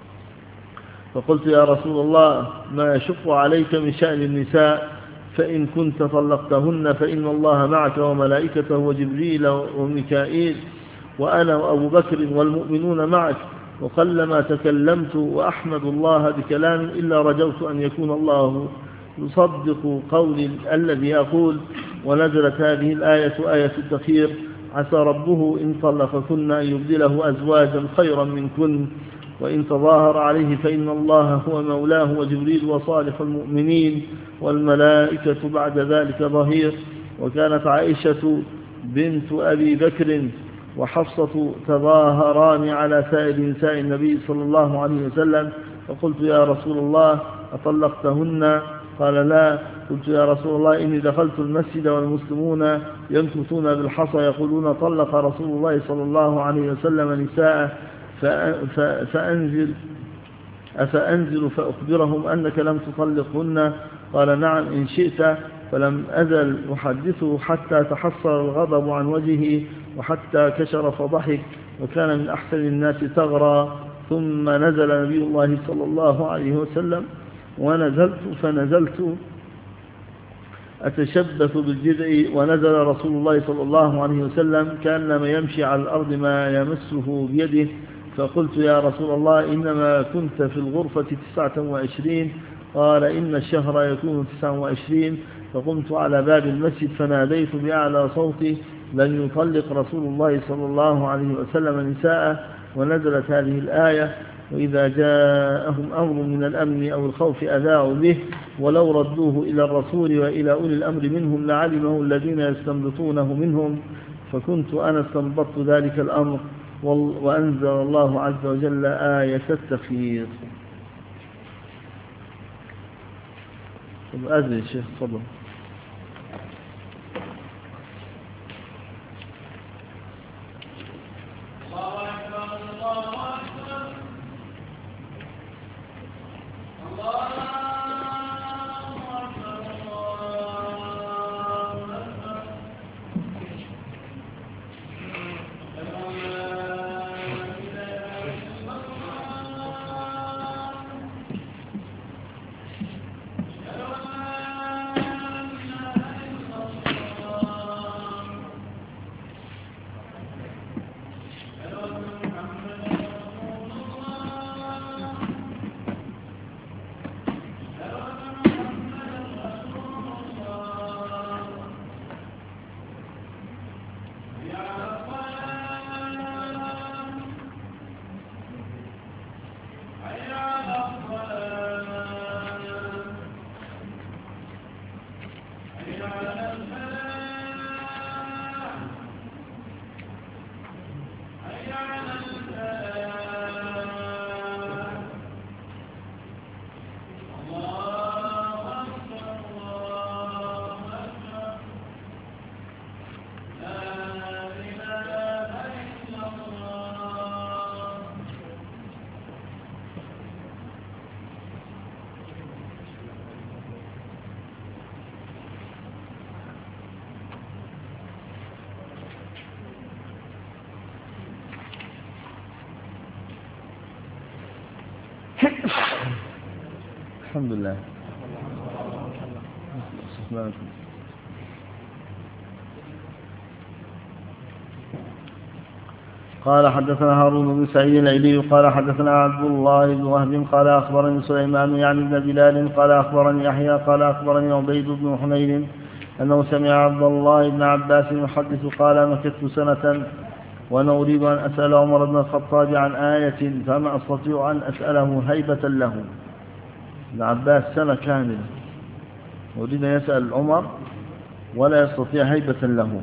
فقلت يا رسول الله ما يشق عليك من شأن النساء؟ فإن كنت طلقتهن فإن الله معك وملائكته وجبريل وميكائيل وأنا وأبو بكر والمؤمنون معك، وقلما تكلمت وأحمد الله بكلام إلا رجوت أن يكون الله يصدق قولي الذي أقول. ونزلت هذه الآية آية التخير: عسى ربه إن طلقكن أن يبدله أزواجا خيرا منكن، وإن تظاهر عليه فإن الله هو مولاه وجبريل وصالح المؤمنين والملائكة بعد ذلك ظهير. وكانت عائشة بنت أبي بكر وحفصة تظاهران على سائر نساء النبي صلى الله عليه وسلم. فقلت يا رسول الله أطلقتهن؟ قال لا. قلت يا رسول الله إني دخلت المسجد والمسلمون ينكثون بالحصى يقولون طلق رسول الله صلى الله عليه وسلم نساء، فأنزل أفأنزل فأخبرهم أنك لم تطلقهن؟ قال نعم إن شئت. فلم أزل أحدثه حتى تحصر الغضب عن وجهه وحتى كشر فضحك، وكان من أحسن الناس ثغرا. ثم نزل نبي الله صلى الله عليه وسلم ونزلت فنزلت أتشبث بالجذع، ونزل رسول الله صلى الله عليه وسلم كأنما يمشي على الأرض ما يمسه بيده. فقلت يا رسول الله إنما كنت في الغرفة تسعة وعشرين. قال إن الشهر يكون تسعة وعشرين. فقمت على باب المسجد فناديت بأعلى صوتي لن يطلق رسول الله صلى الله عليه وسلم نساء. ونزلت هذه الآية: وإذا جاءهم أمر من الأمن أو الخوف أذاعوا به ولو ردوه إلى الرسول وإلى أولي الأمر منهم لعلمه الذين يستنبطونه منهم. فكنت أنا استنبطت ذلك الأمر. وأنزل الله عز وجل آية التخيير. أذن الشيخ تفضل. الحمد لله. قال حدثنا هارون بن سعيد الأيلي قال حدثنا عبد الله بن وهب قال أخبرني سليمان يعني بن بلال قال أخبرني يحيى قال أخبرني عبيد بن حنين أنه سمع عبد الله بن عباس يحدث قال مكثت سنة وأنا أريد أن أسأل عمر بن الخطاب عن آية فما أستطيع أن أسأله هيبة له. ابن عباس سنة كاملة أريد أن يسأل عمر ولا يستطيع هيبة له،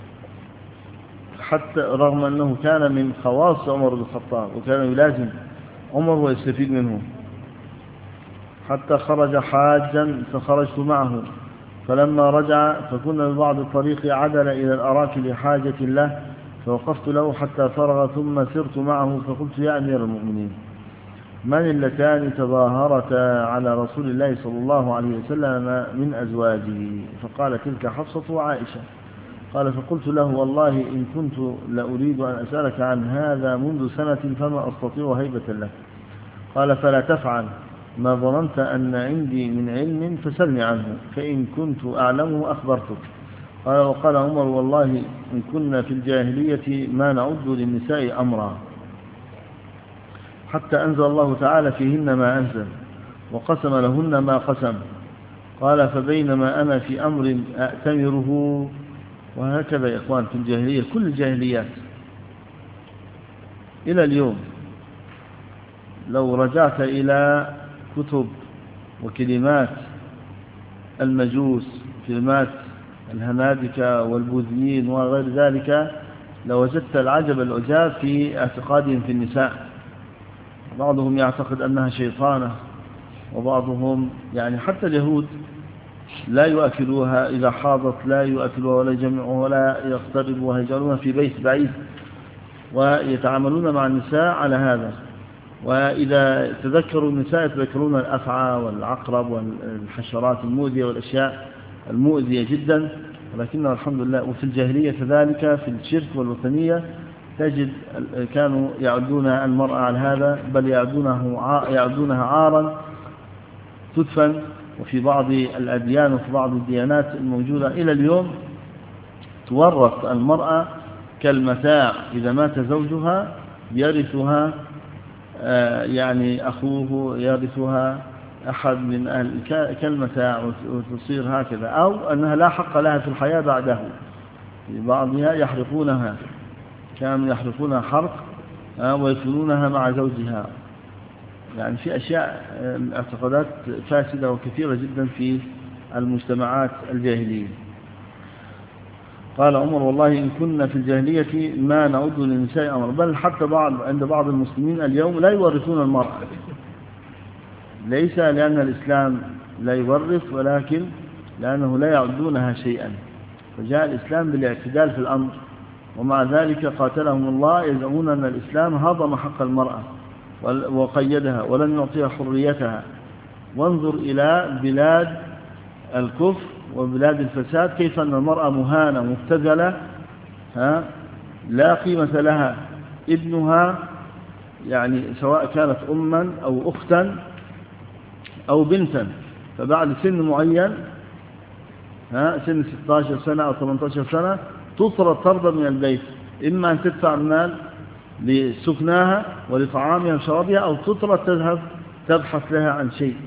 حتى رغم أنه كان من خواص عمر بن الخطاب وكان يلازم عمر ويستفيد منه، حتى خرج حاجا فخرجت معه، فلما رجع فكنا ببعض الطريق عدل إلى الأراك لحاجة له فوقفت له حتى فرغ ثم سرت معه فقلت يا أمير المؤمنين من اللتان تظاهرتا على رسول الله صلى الله عليه وسلم من أزواجه؟ فقال تلك حفصة وعائشة. قال فقلت له والله إن كنت لأريد أن أسألك عن هذا منذ سنة فما أستطيع هيبة له. قال فلا تفعل ما ظننت أن عندي من علم فسلني عنه فإن كنت أعلمه أخبرتك. قال وقال عمر والله إن كنا في الجاهلية ما نعد للنساء أمرا حتى أنزل الله تعالى فيهن ما أنزل وقسم لهن ما قسم. قال فبينما أنا في أمر أأتمره. وهكذا يا إخوان في الجاهلية كل الجاهليات إلى اليوم لو رجعت إلى كتب وكلمات المجوس كلمات الهنادكة والبوذيين وغير ذلك لوجدت العجب العجاب في اعتقادهم في النساء. بعضهم يعتقد أنها شيطانة وبعضهم يعني حتى اليهود لا يؤكلوها إذا حاضت لا يؤكلوها ولا يجمعوها ولا يقتربوا ويجعلونها في بيت بعيد ويتعاملون مع النساء على هذا. وإذا تذكروا النساء يتذكرون الأفعى والعقرب والحشرات المؤذية والأشياء المؤذية جدا، ولكنه الحمد لله. وفي الجاهلية كذلك في الشرك والوثنية تجد كانوا يعدون المرأة على هذا بل يعدونه يعدونها عارا تدفن. وفي بعض الأديان وفي بعض الديانات الموجودة إلى اليوم تورث المرأة كالمتاع، إذا مات زوجها يرثها يعني أخوه يرثها أحد من أهل كالمتاع وتصير هكذا، أو أنها لا حق لها في الحياة بعده. في بعضها يحرقونها كانوا يحرقونها حرق ويدفنونها مع زوجها. يعني في أشياء اعتقادات فاسدة وكثيرة جدا في المجتمعات الجاهلية. قال عمر والله إن كنا في الجاهلية ما نعد للنساء أمر، بل حتى بعض عند بعض المسلمين اليوم لا يورثون المرأة، ليس لأن الإسلام لا يورث ولكن لأنه لا يعدونها شيئا. فجاء الإسلام بالاعتدال في الأمر، ومع ذلك قاتلهم الله يزعمون أن الإسلام هضم حق المرأة وقيدها ولن يعطيها حريتها. وانظر إلى بلاد الكفر وبلاد الفساد كيف أن المرأة مهانة مبتذلة ها لا قيمة لها. ابنها يعني سواء كانت أما أو أختا أو بنتا، فبعد سن معين ها سن ستة عشر سنة أو ثمانية عشر سنة تطرد طردا من البيت، إما أن تدفع المال لسكناها ولطعامها وشرابها أو تطرد تذهب تبحث لها عن شيء.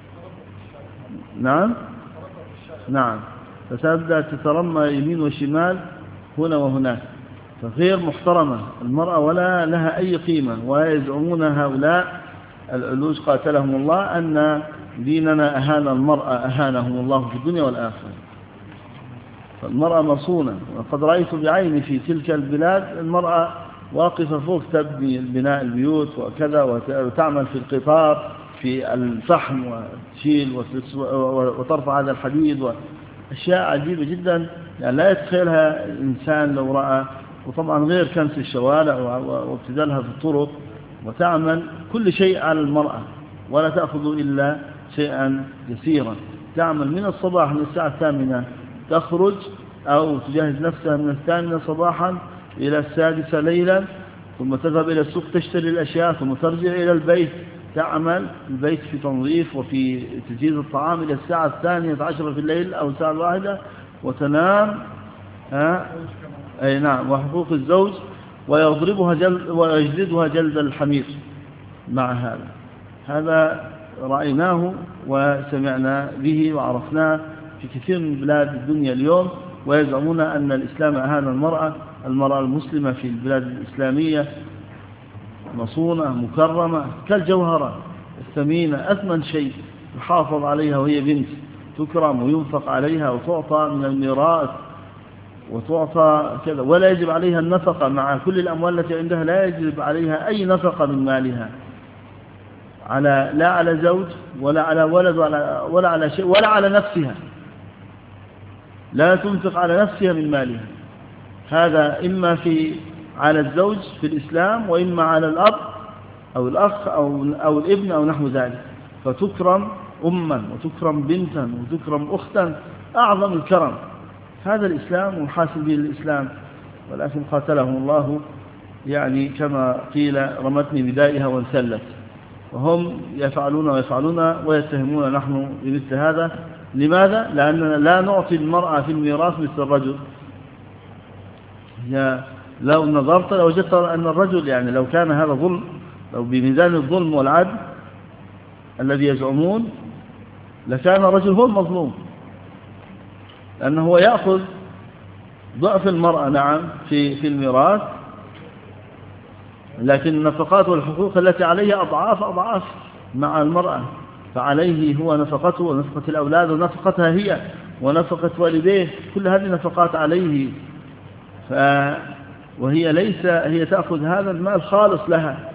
نعم نعم فتبدأ تترمى يمين وشمال هنا وهناك، فغير محترمة المرأة ولا لها أي قيمة. ويزعمون هؤلاء العلوج قاتلهم الله أن ديننا أهان المرأة أهانهم الله في الدنيا والآخرة. فالمرأة مصونة، وقد رأيت بعيني في تلك البلاد المرأة واقفة فوق تبني بناء البيوت وكذا وتعمل في القطار في الفحم وتشيل وترفع هذا الحديد وأشياء عجيبة جدا يعني لا يتخيلها إنسان لو رأى. وطبعا غير كنس الشوارع وابتدالها في الطرق، وتعمل كل شيء على المرأة ولا تأخذ إلا شيئا يسيرا. تعمل من الصباح من الساعة الثامنة تخرج أو تجهز نفسها من الثامنة صباحا إلى السادسة ليلا، ثم تذهب إلى السوق تشتري الأشياء ثم ترجع إلى البيت تعمل في البيت في تنظيف وفي تجهيز الطعام إلى الساعة الثانية عشرة في الليل أو الساعة الواحدة وتنام. ها أي نعم. وحقوق الزوج ويضربها جلد ويجلدها جلد الحمير مع هذا. هذا رأيناه وسمعنا به وعرفناه في كثير من بلاد الدنيا اليوم، ويزعمون أن الإسلام أهان المرأة المرأة المسلمة في البلاد الإسلامية مصونة مكرمة كالجوهرة الثمينة، أثمن شيء يحافظ عليها وهي بنت، تكرم وينفق عليها وتعطى من الميراث وتعطى كذا، ولا يجب عليها النفقة مع كل الأموال التي عندها، لا يجب عليها أي نفقة من مالها على لا على زوج ولا على ولد ولا, ولا على شيء ولا على نفسها، لا تنفق على نفسها من مالها. هذا إما في على الزوج في الإسلام وإما على الأب أو الأخ أو, أو الابن أو نحو ذلك، فتكرم أما وتكرم بنتا وتكرم أختا، أعظم الكرم. هذا الإسلام وحاسب به الإسلام، ولكن قاتلهم الله يعني كما قيل رمتني بدائها وانسلت، وهم يفعلون ويفعلون ويتهمون نحن بمثل هذا. لماذا؟ لأننا لا نعطي المرأة في الميراث مثل الرجل. هي لو نظرت لو وجدت أن الرجل يعني لو كان هذا ظلم، لو بميزان الظلم والعدل الذي يزعمون، لكان الرجل هو المظلوم، لأنه هو يأخذ ضعف المرأة نعم في في الميراث، لكن النفقات والحقوق التي عليه أضعاف أضعاف مع المرأة، فعليه هو نفقته ونفقة الأولاد ونفقتها هي ونفقة والديه، كل هذه نفقات عليه. ف وهي ليس هي تأخذ هذا المال خالص لها،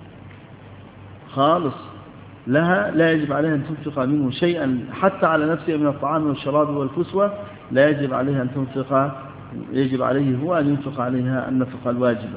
خالص لها، لا يجب عليها أن تنفق منه شيئا حتى على نفسها من الطعام والشراب والكسوة، لا يجب عليها أن تنفق، يجب عليه هو أن ينفق عليها النفقة الواجبة.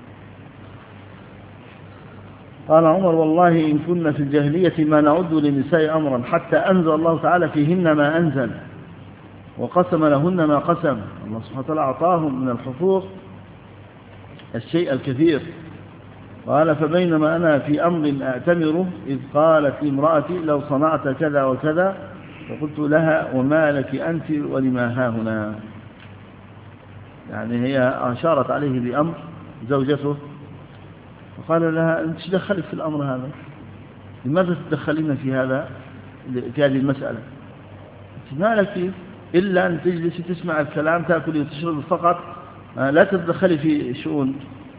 قال عمر: والله إن كنا في الجاهلية ما نعد للنساء أمرا حتى أنزل الله تعالى فيهن ما أنزل وقسم لهن ما قسم. الله سبحانه وتعالى أعطاهم من الحقوق الشيء الكثير. قال: فبينما أنا في أمر أأتمره إذ قالت امرأتي لو صنعت كذا وكذا، فقلت لها: وما لك أنت ولما ها هنا؟ يعني هي أشارت عليه بأمر زوجته، فقال لها: أنت تدخلك في الأمر هذا؟ لماذا تدخلين في هذا في هذه المسألة؟ أنت ما لك فيه إلا أن تجلسي تسمع الكلام، تأكلي وتشرب فقط، لا تتدخلي في شؤون،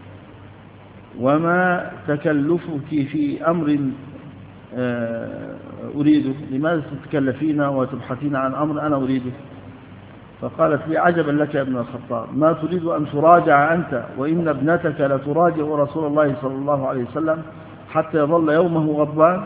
وما تكلفك في أمر أريده، لماذا تتكلفين وتبحثين عن أمر أنا أريده؟ فقالت لي: عجبا لك يا ابن الخطاب، ما تريد أن تراجع أنت وإن ابنتك لتراجع رسول الله صلى الله عليه وسلم حتى يظل يومه غضبان؟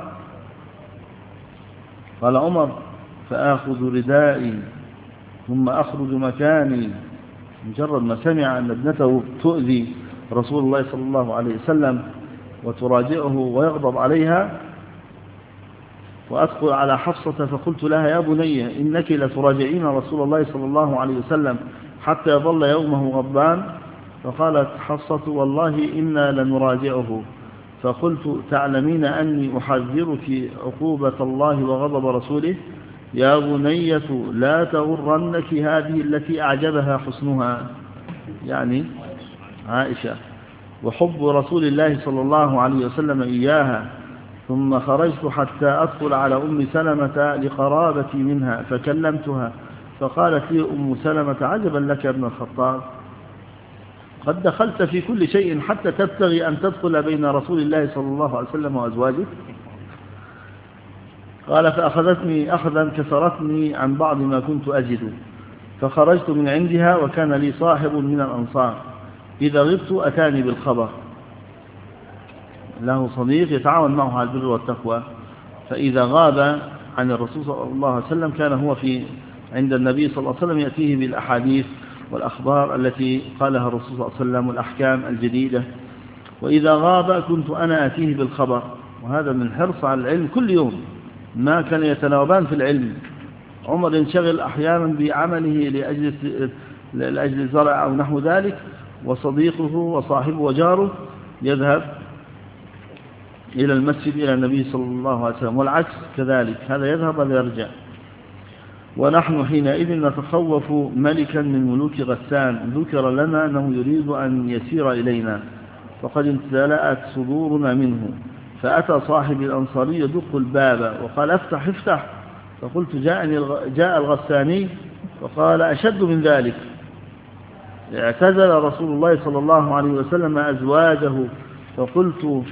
قال عمر: فآخذ ردائي ثم أخرج مكاني. مجرد ما سمع أن ابنته تؤذي رسول الله صلى الله عليه وسلم وتراجعه ويغضب عليها، وأدخل على حفصة فقلت لها: يا بني إنك لتراجعين رسول الله صلى الله عليه وسلم حتى يظل يومه غضبان. فقالت حفصة: والله إنا لنراجعه. فقلت: تعلمين أني أحذرك عقوبة الله وغضب رسوله؟ يا بنية لا تغرنك هذه التي أعجبها حسنها، يعني عائشة، وحب رسول الله صلى الله عليه وسلم إياها. ثم خرجت حتى أدخل على أم سلمة لقرابتي منها فكلمتها، فقالت لي أم سلمة: عجبا لك يا ابن الخطاب، قد دخلت في كل شيء حتى تبتغي أن تدخل بين رسول الله صلى الله عليه وسلم وأزواجه. قال: فأخذتني أخذا كسرتني عن بعض ما كنت أجد، فخرجت من عندها وكان لي صاحب من الأنصار إذا غبت أتاني بالخبر، له صديق يتعاون معه على البر والتقوى، فإذا غاب عن الرسول صلى الله عليه وسلم كان هو في عند النبي صلى الله عليه وسلم يأتيه بالأحاديث والأخبار التي قالها الرسول صلى الله عليه وسلم والأحكام الجديدة، وإذا غاب كنت أنا أتيه بالخبر. وهذا من حرص على العلم، كل يوم ما كان يتناوبان في العلم. عمر ينشغل أحيانا بعمله لأجل لأجل الزرع أو نحو ذلك، وصديقه وصاحبه وجاره يذهب إلى المسجد إلى النبي صلى الله عليه وسلم، والعكس كذلك، هذا يذهب هذا يرجع. ونحن حينئذ نتخوف ملكا من ملوك غسان، ذكر لنا أنه يريد أن يسير إلينا فقد امتلأت صدورنا منه، فأتى صاحب الأنصاري يدق الباب وقال افتح افتح، فقلت جاءني جاء الغساني، فقال أشد من ذلك، اعتزل رسول الله صلى الله عليه وسلم أزواجه، فقلت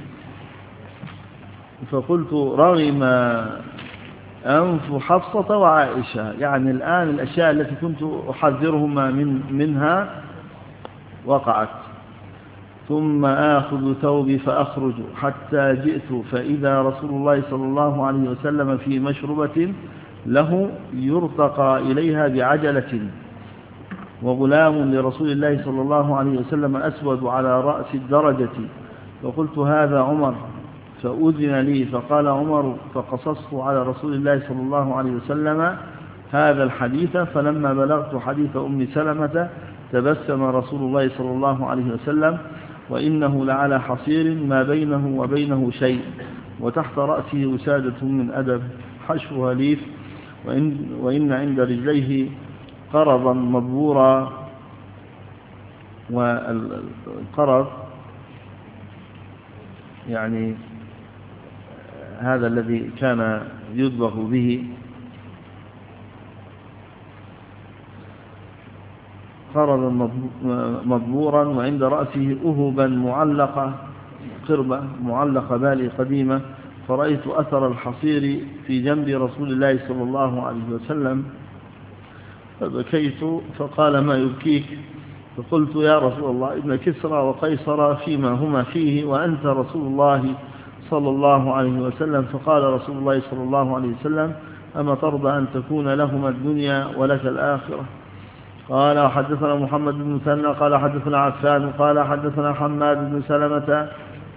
فقلت رغم أنف حفصة وعائشة، يعني الآن الأشياء التي كنت أحذرهما من منها وقعت. ثم آخذ ثوبي فأخرج حتى جئت فإذا رسول الله صلى الله عليه وسلم في مشربة له يرتقى إليها بعجلة، وغلام لرسول الله صلى الله عليه وسلم أسود على رأس الدرجة، فقلت هذا عمر، فأذن لي، فقال عمر فقصصت على رسول الله صلى الله عليه وسلم هذا الحديث، فلما بلغت حديث أم سلمة تبسم رسول الله صلى الله عليه وسلم، وإنه لعلى حصير ما بينه وبينه شيء، وتحت رأسه وسادة من أدب حشوها ليف، وإن, وإن عند رجليه قرضا مضبورا، والقرض يعني هذا الذي كان يدبغ به، قرضا مضبورا، وعند رأسه أهبا معلقة، قربة معلقة بالي قديمة، فرأيت أثر الحصير في جنب رسول الله صلى الله عليه وسلم فبكيت، فقال ما يبكيك؟ فقلت يا رسول الله إن كسرى وقيصر فيما هما فيه وأنت رسول الله صلى الله عليه وسلم، فقال رسول الله صلى الله عليه وسلم أما ترضى أن تكون لهما الدنيا ولك الآخرة؟ قال حدثنا محمد بن مثنى قال حدثنا عفان قال حدثنا حماد بن سلمة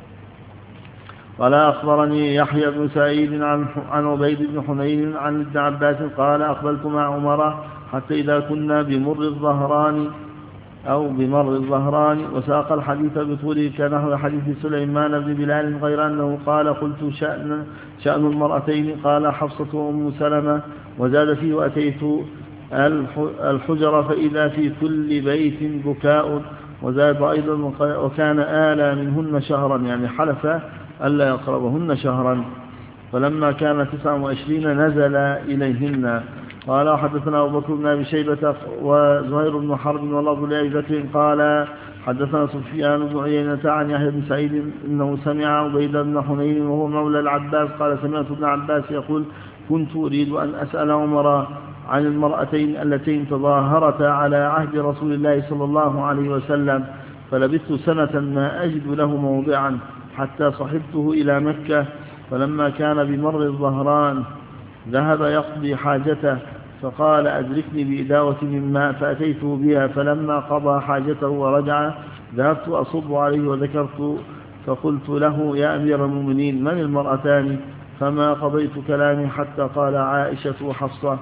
قال أخبرني يحيى بن سعيد عن عن عبيد بن حنين عن ابن عباس قال أقبلت مع عمر حتى إذا كنا بمر الظهران أو بمر الظهران، وساق الحديث بطوله كنحو حديث سليمان بن بلال، غير أنه قال قلت شأن, شأن المرأتين، قال حفصة وأم سلمة، وزاد فيه وأتيت الحجر فإذا في كل بيت بكاء، وزاد أيضا وكان آلى منهن شهرا، يعني حلف ألا يقربهن شهرا، فلما كان تسعة وعشرين نزل إليهن. قال حدثنا أبو بكر بن أبي شيبة وزهير بن حرب واللفظ لأبي بكر قال حدثنا سفيان بن عيينة عن يحيى بن سعيد إنه سمع عبيد بن حنين وهو مولى العباس قال سمعت ابن عباس يقول كنت أريد أن أسأل عمر عن المرأتين اللتين تظاهرتا على عهد رسول الله صلى الله عليه وسلم، فلبثت سنة ما أجد له موضعا حتى صحبته إلى مكة، فلما كان بمر الظهران ذهب يقضي حاجته، فقال أدركني بإداوة من ماء، فأتيته بها، فلما قضى حاجته ورجع ذهبت أصب عليه وذكرت، فقلت له يا أمير المؤمنين من المرأتان؟ فما قضيت كلامي حتى قال عائشة وحفصة.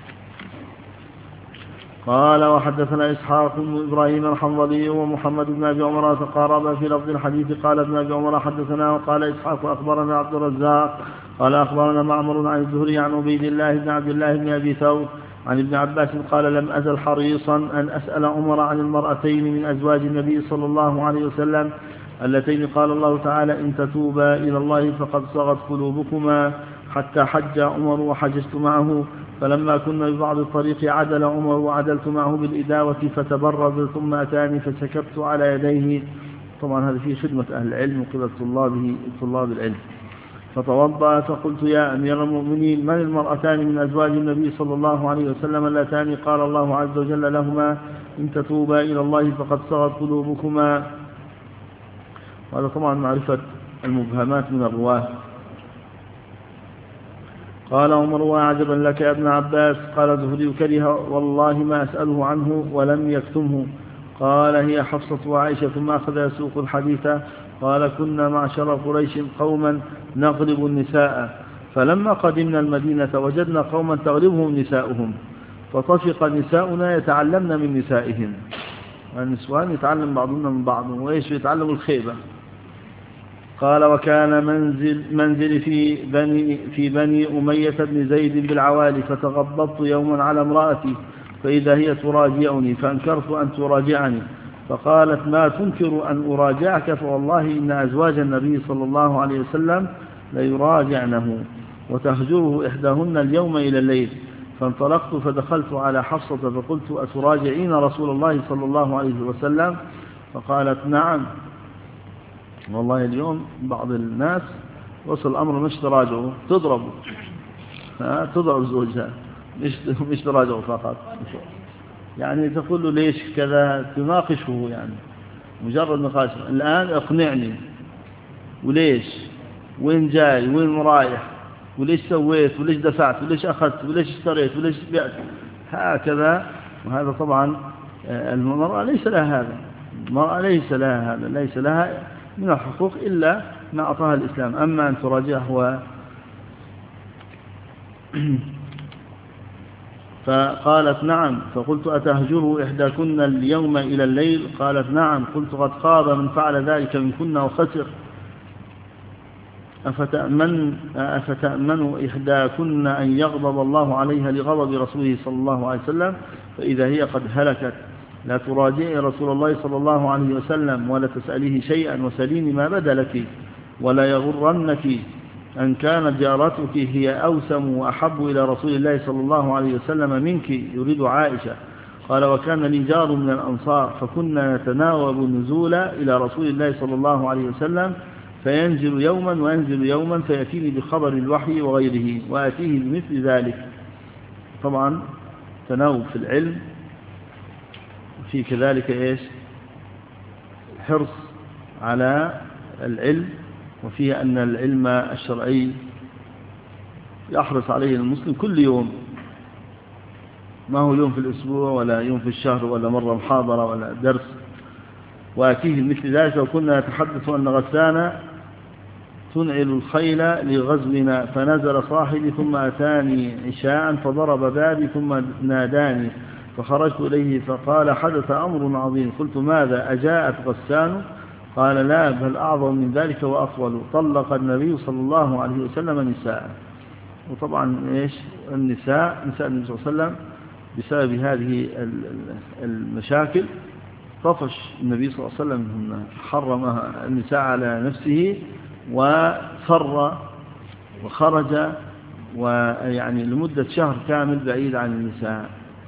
قال وحدثنا إسحاق بن إبراهيم الحنظلي ومحمد بن أبي عمر تقاربا في لفظ الحديث، قال ابن أبي عمر حدثنا، وقال إسحاق أخبرنا عبد الرزاق قال أخبرنا معمر عن الزهري عن عبيد الله بن عبد الله بن أبي ثور عن ابن عباس قال لم أزل حريصا أن أسأل عمر عن المرأتين من أزواج النبي صلى الله عليه وسلم اللتين قال الله تعالى إن تتوبا إلى الله فقد صغت قلوبكما، حتى حج عمر وحججت معه، فلما كنا ببعض الطريق عدل عمر وعدلت معه بالإداوة فتبرز ثم أتاني فسكبت على يديه. طبعا هذا فيه خدمة أهل العلم وقبل طلابه طلاب العلم. فتوضأ فقلت يا أمير المؤمنين من المرأتان من أزواج النبي صلى الله عليه وسلم اللتان قال الله عز وجل لهما إن تتوبا إلى الله فقد صغت قلوبكما؟ وهذا طبعا معرفة المبهمات من الرواه. قال عمر وعجبا لك يا ابن عباس، قال زهري كره والله ما أسأله عنه ولم يكتمه. قال هي حفصة وعائشة، ثم أخذ يسوق الحديث. قال كنا معشر قريش قوما نغلب النساء، فلما قدمنا المدينة وجدنا قوما تغلبهم نساؤهم، فطفق نساؤنا يتعلمن من نسائهم، النسوان يتعلم بعضنا من بعض، وإيش يتعلم الخيبة. قال وكان منزل منزلي في بني, في بني أمية بن زيد بالعوالي، فتغضبت يوما على امرأتي فإذا هي تراجعني فأنكرت أن تراجعني، فقالت ما تنكر أن أراجعك؟ فوالله إن أزواج النبي صلى الله عليه وسلم ليراجعنه وتهجره إحداهن اليوم إلى الليل. فانطلقت فدخلت على حفصة فقلت أتراجعين رسول الله صلى الله عليه وسلم؟ فقالت نعم. والله اليوم بعض الناس وصل الأمر مش تراجعه، تضربه، تضرب زوجها، مش مش تراجعه فقط، يعني تقول له ليش كذا، تناقشه، يعني مجرد نقاش. الآن اقنعني، وليش، وين جاي، وين رايح، وليش سويت، وليش دفعت، وليش أخذت، وليش اشتريت، وليش بعت، هكذا. وهذا طبعا المرأة ليس لها هذا، المرأة ليس لها هذا، ليس لها من الحقوق إلا ما أعطاها الإسلام. أما أن تراجعه و... فقالت نعم. فقلت أتهجره إحداكن اليوم إلى الليل؟ قالت نعم. قلت قد خاب من فعل ذلك منكن وخسر. أفتأمن, أفتأمن إحداكن أن يغضب الله عليها لغضب رسوله صلى الله عليه وسلم فإذا هي قد هلكت؟ لا تراجعي رسول الله صلى الله عليه وسلم ولا تسأليه شيئا وسليني ما بدا لك، ولا يغرنك أن كانت جارتك هي أوسم وأحب إلى رسول الله صلى الله عليه وسلم منك، يريد عائشة. قال وكان لي جار من الأنصار فكنا نتناوب النزول إلى رسول الله صلى الله عليه وسلم فينزل يوما وينزل يوما فيأتيني بخبر الوحي وغيره وآتيه بمثل ذلك. طبعا تناوب في العلم، في كذلك إيش حرص على العلم، وفيه أن العلم الشرعي يحرص عليه المسلم كل يوم، ما هو يوم في الأسبوع ولا يوم في الشهر ولا مرة محاضرة ولا درس. وأتيه مثل ذلك. وكنا نتحدث أن غسان تنعل الخيل لغزونا فنزل صاحبي ثم أتاني عشاء فضرب بابي ثم ناداني فخرجت إليه فقال حدث أمر عظيم. قلت ماذا؟ أجاءت غسان؟ قال لا بل أعظم من ذلك وأطول. طلق النبي صلى الله عليه وسلم نساء. وطبعا إيش النساء نساء النبي صلى الله عليه وسلم بسبب هذه المشاكل طفش النبي صلى الله عليه وسلم، حرم النساء على نفسه وفر وخرج ويعني لمدة شهر كامل بعيد عن النساء.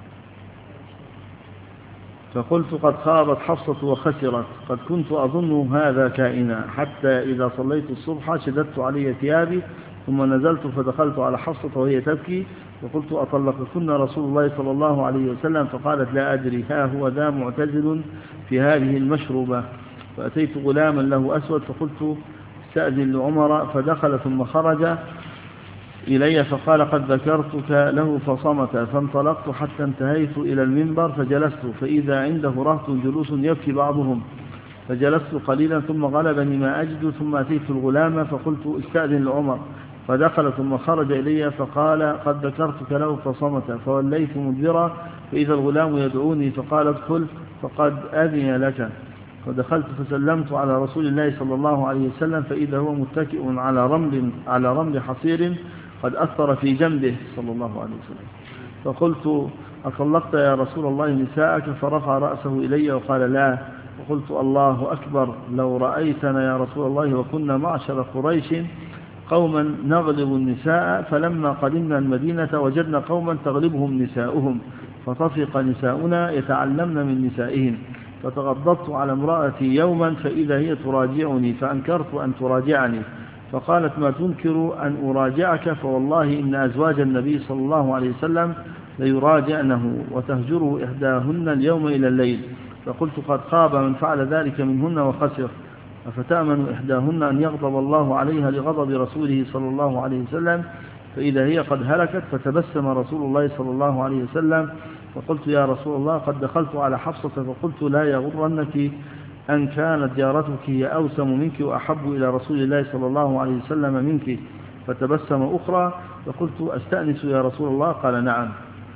فقلت قد خابت حفصة وخسرت، قد كنت أظن هذا كائنا، حتى إذا صليت الصبح شددت علي ثيابي ثم نزلت فدخلت على حفصة وهي تبكي وقلت أطلقكن رسول الله صلى الله عليه وسلم؟ فقالت لا أدري، ها هو ذا معتزل في هذه المشروبة. فأتيت غلاما له أسود فقلت استأذن لعمر، فدخل ثم خرج إلي فقال قد ذكرتك له فصمت. فانطلقت حتى انتهيت إلى المنبر فجلست فإذا عنده رهط جلوس يبكي بعضهم، فجلست قليلا ثم غلبني ما أجد، ثم أتيت الغلام فقلت استأذن لعمر، فدخل ثم خرج إلي فقال قد ذكرتك له فصمت. فوليت مدبرا فإذا الغلام يدعوني فقال ادخل فقد أذن لك. فدخلت فسلمت على رسول الله صلى الله عليه وسلم فإذا هو متكئ على رمل على رمل حصير قد أثر في جنبه صلى الله عليه وسلم. فقلت أطلقت يا رسول الله نساءك؟ فرفع رأسه إلي وقال لا. وقلت الله أكبر، لو رأيتنا يا رسول الله وكنا معشر قريش قوما نغلب النساء، فلما قدمنا المدينة وجدنا قوما تغلبهم نساؤهم فطفق نساؤنا يتعلمن من نسائهم. فتغضبت على امرأتي يوما فإذا هي تراجعني فأنكرت أن تراجعني، فقالت ما تنكر أن أراجعك؟ فوالله إن أزواج النبي صلى الله عليه وسلم ليراجعنه وتهجره إحداهن اليوم إلى الليل. فقلت قد خاب من فعل ذلك منهن وخسر. أفتأمن إحداهن أن يغضب الله عليها لغضب رسوله صلى الله عليه وسلم فإذا هي قد هلكت؟ فتبسم رسول الله صلى الله عليه وسلم فقلت يا رسول الله قد دخلت على حفصة فقلت لا يغرنك أن كانت جارتك هي أوسم منك وأحب إلى رسول الله صلى الله عليه وسلم منك. فتبسم أخرى فقلت أستأنس يا رسول الله؟ قال نعم،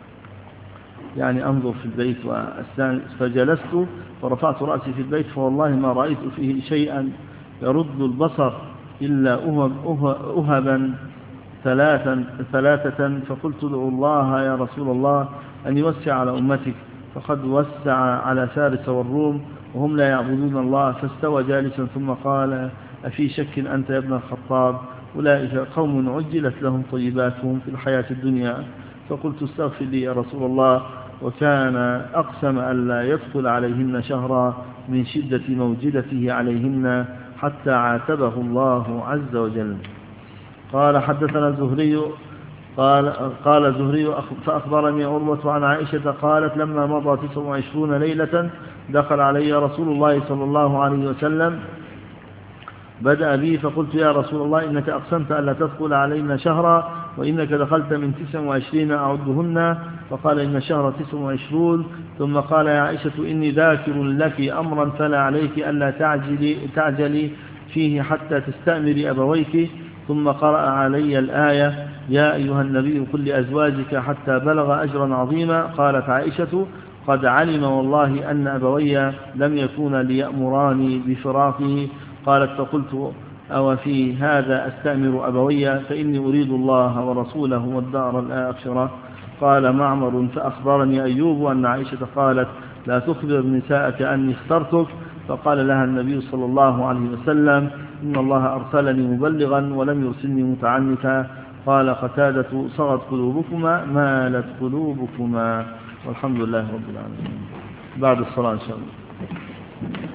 يعني أنظر في البيت وأستأنس. فجلست فرفعت رأسي في البيت فوالله ما رأيت فيه شيئا يرد البصر إلا أهب أهبا ثلاثا ثلاثة فقلت ادعو الله يا رسول الله أن يوسع على أمتك فقد وسع على فارس والروم وهم لا يعبدون الله. فاستوى جالسا ثم قال أفي شك أنت يا ابن الخطاب؟ أولئك قوم عجلت لهم طيباتهم في الحياة الدنيا. فقلت استغفر لي يا رسول الله. وكان أقسم ألا يدخل عليهن شهرا من شدة موجدته عليهن حتى عاتبه الله عز وجل. قال حدثنا الزهري قال قال الزهري فأخبرني عروة عن عائشة قالت لما مضى تسع وعشرون ليلة دخل علي رسول الله صلى الله عليه وسلم بدأ بي فقلت يا رسول الله إنك أقسمت ألا تدخل علينا شهرا وإنك دخلت من تسع وعشرين أعدهن. فقال إن الشهر تسع وعشرون. ثم قال يا عائشة إني ذاكر لك أمرا فلا عليك ألا تعجلي, تعجلي فيه حتى تستأمري أبويك. ثم قرأ علي الآية يا أيها النبي قل لأزواجك حتى بلغ أجرا عظيما. قالت عائشة قد علم والله أن أبوي لم يكون ليأمراني بفراقه. قالت فقلت أو في هذا أستأمر أبوي فإني أريد الله ورسوله والدار الآخرة. قال معمر فأخبرني أيوب أن عائشة قالت لا تخبر نساءك أني اخترتك. فقال لها النبي صلى الله عليه وسلم إن الله أرسلني مبلغا ولم يرسلني متعنتا. قال قتادة صغت قلوبكما مالت قلوبكما. والحمد لله رب العالمين. بعد الصلاة إن شاء الله.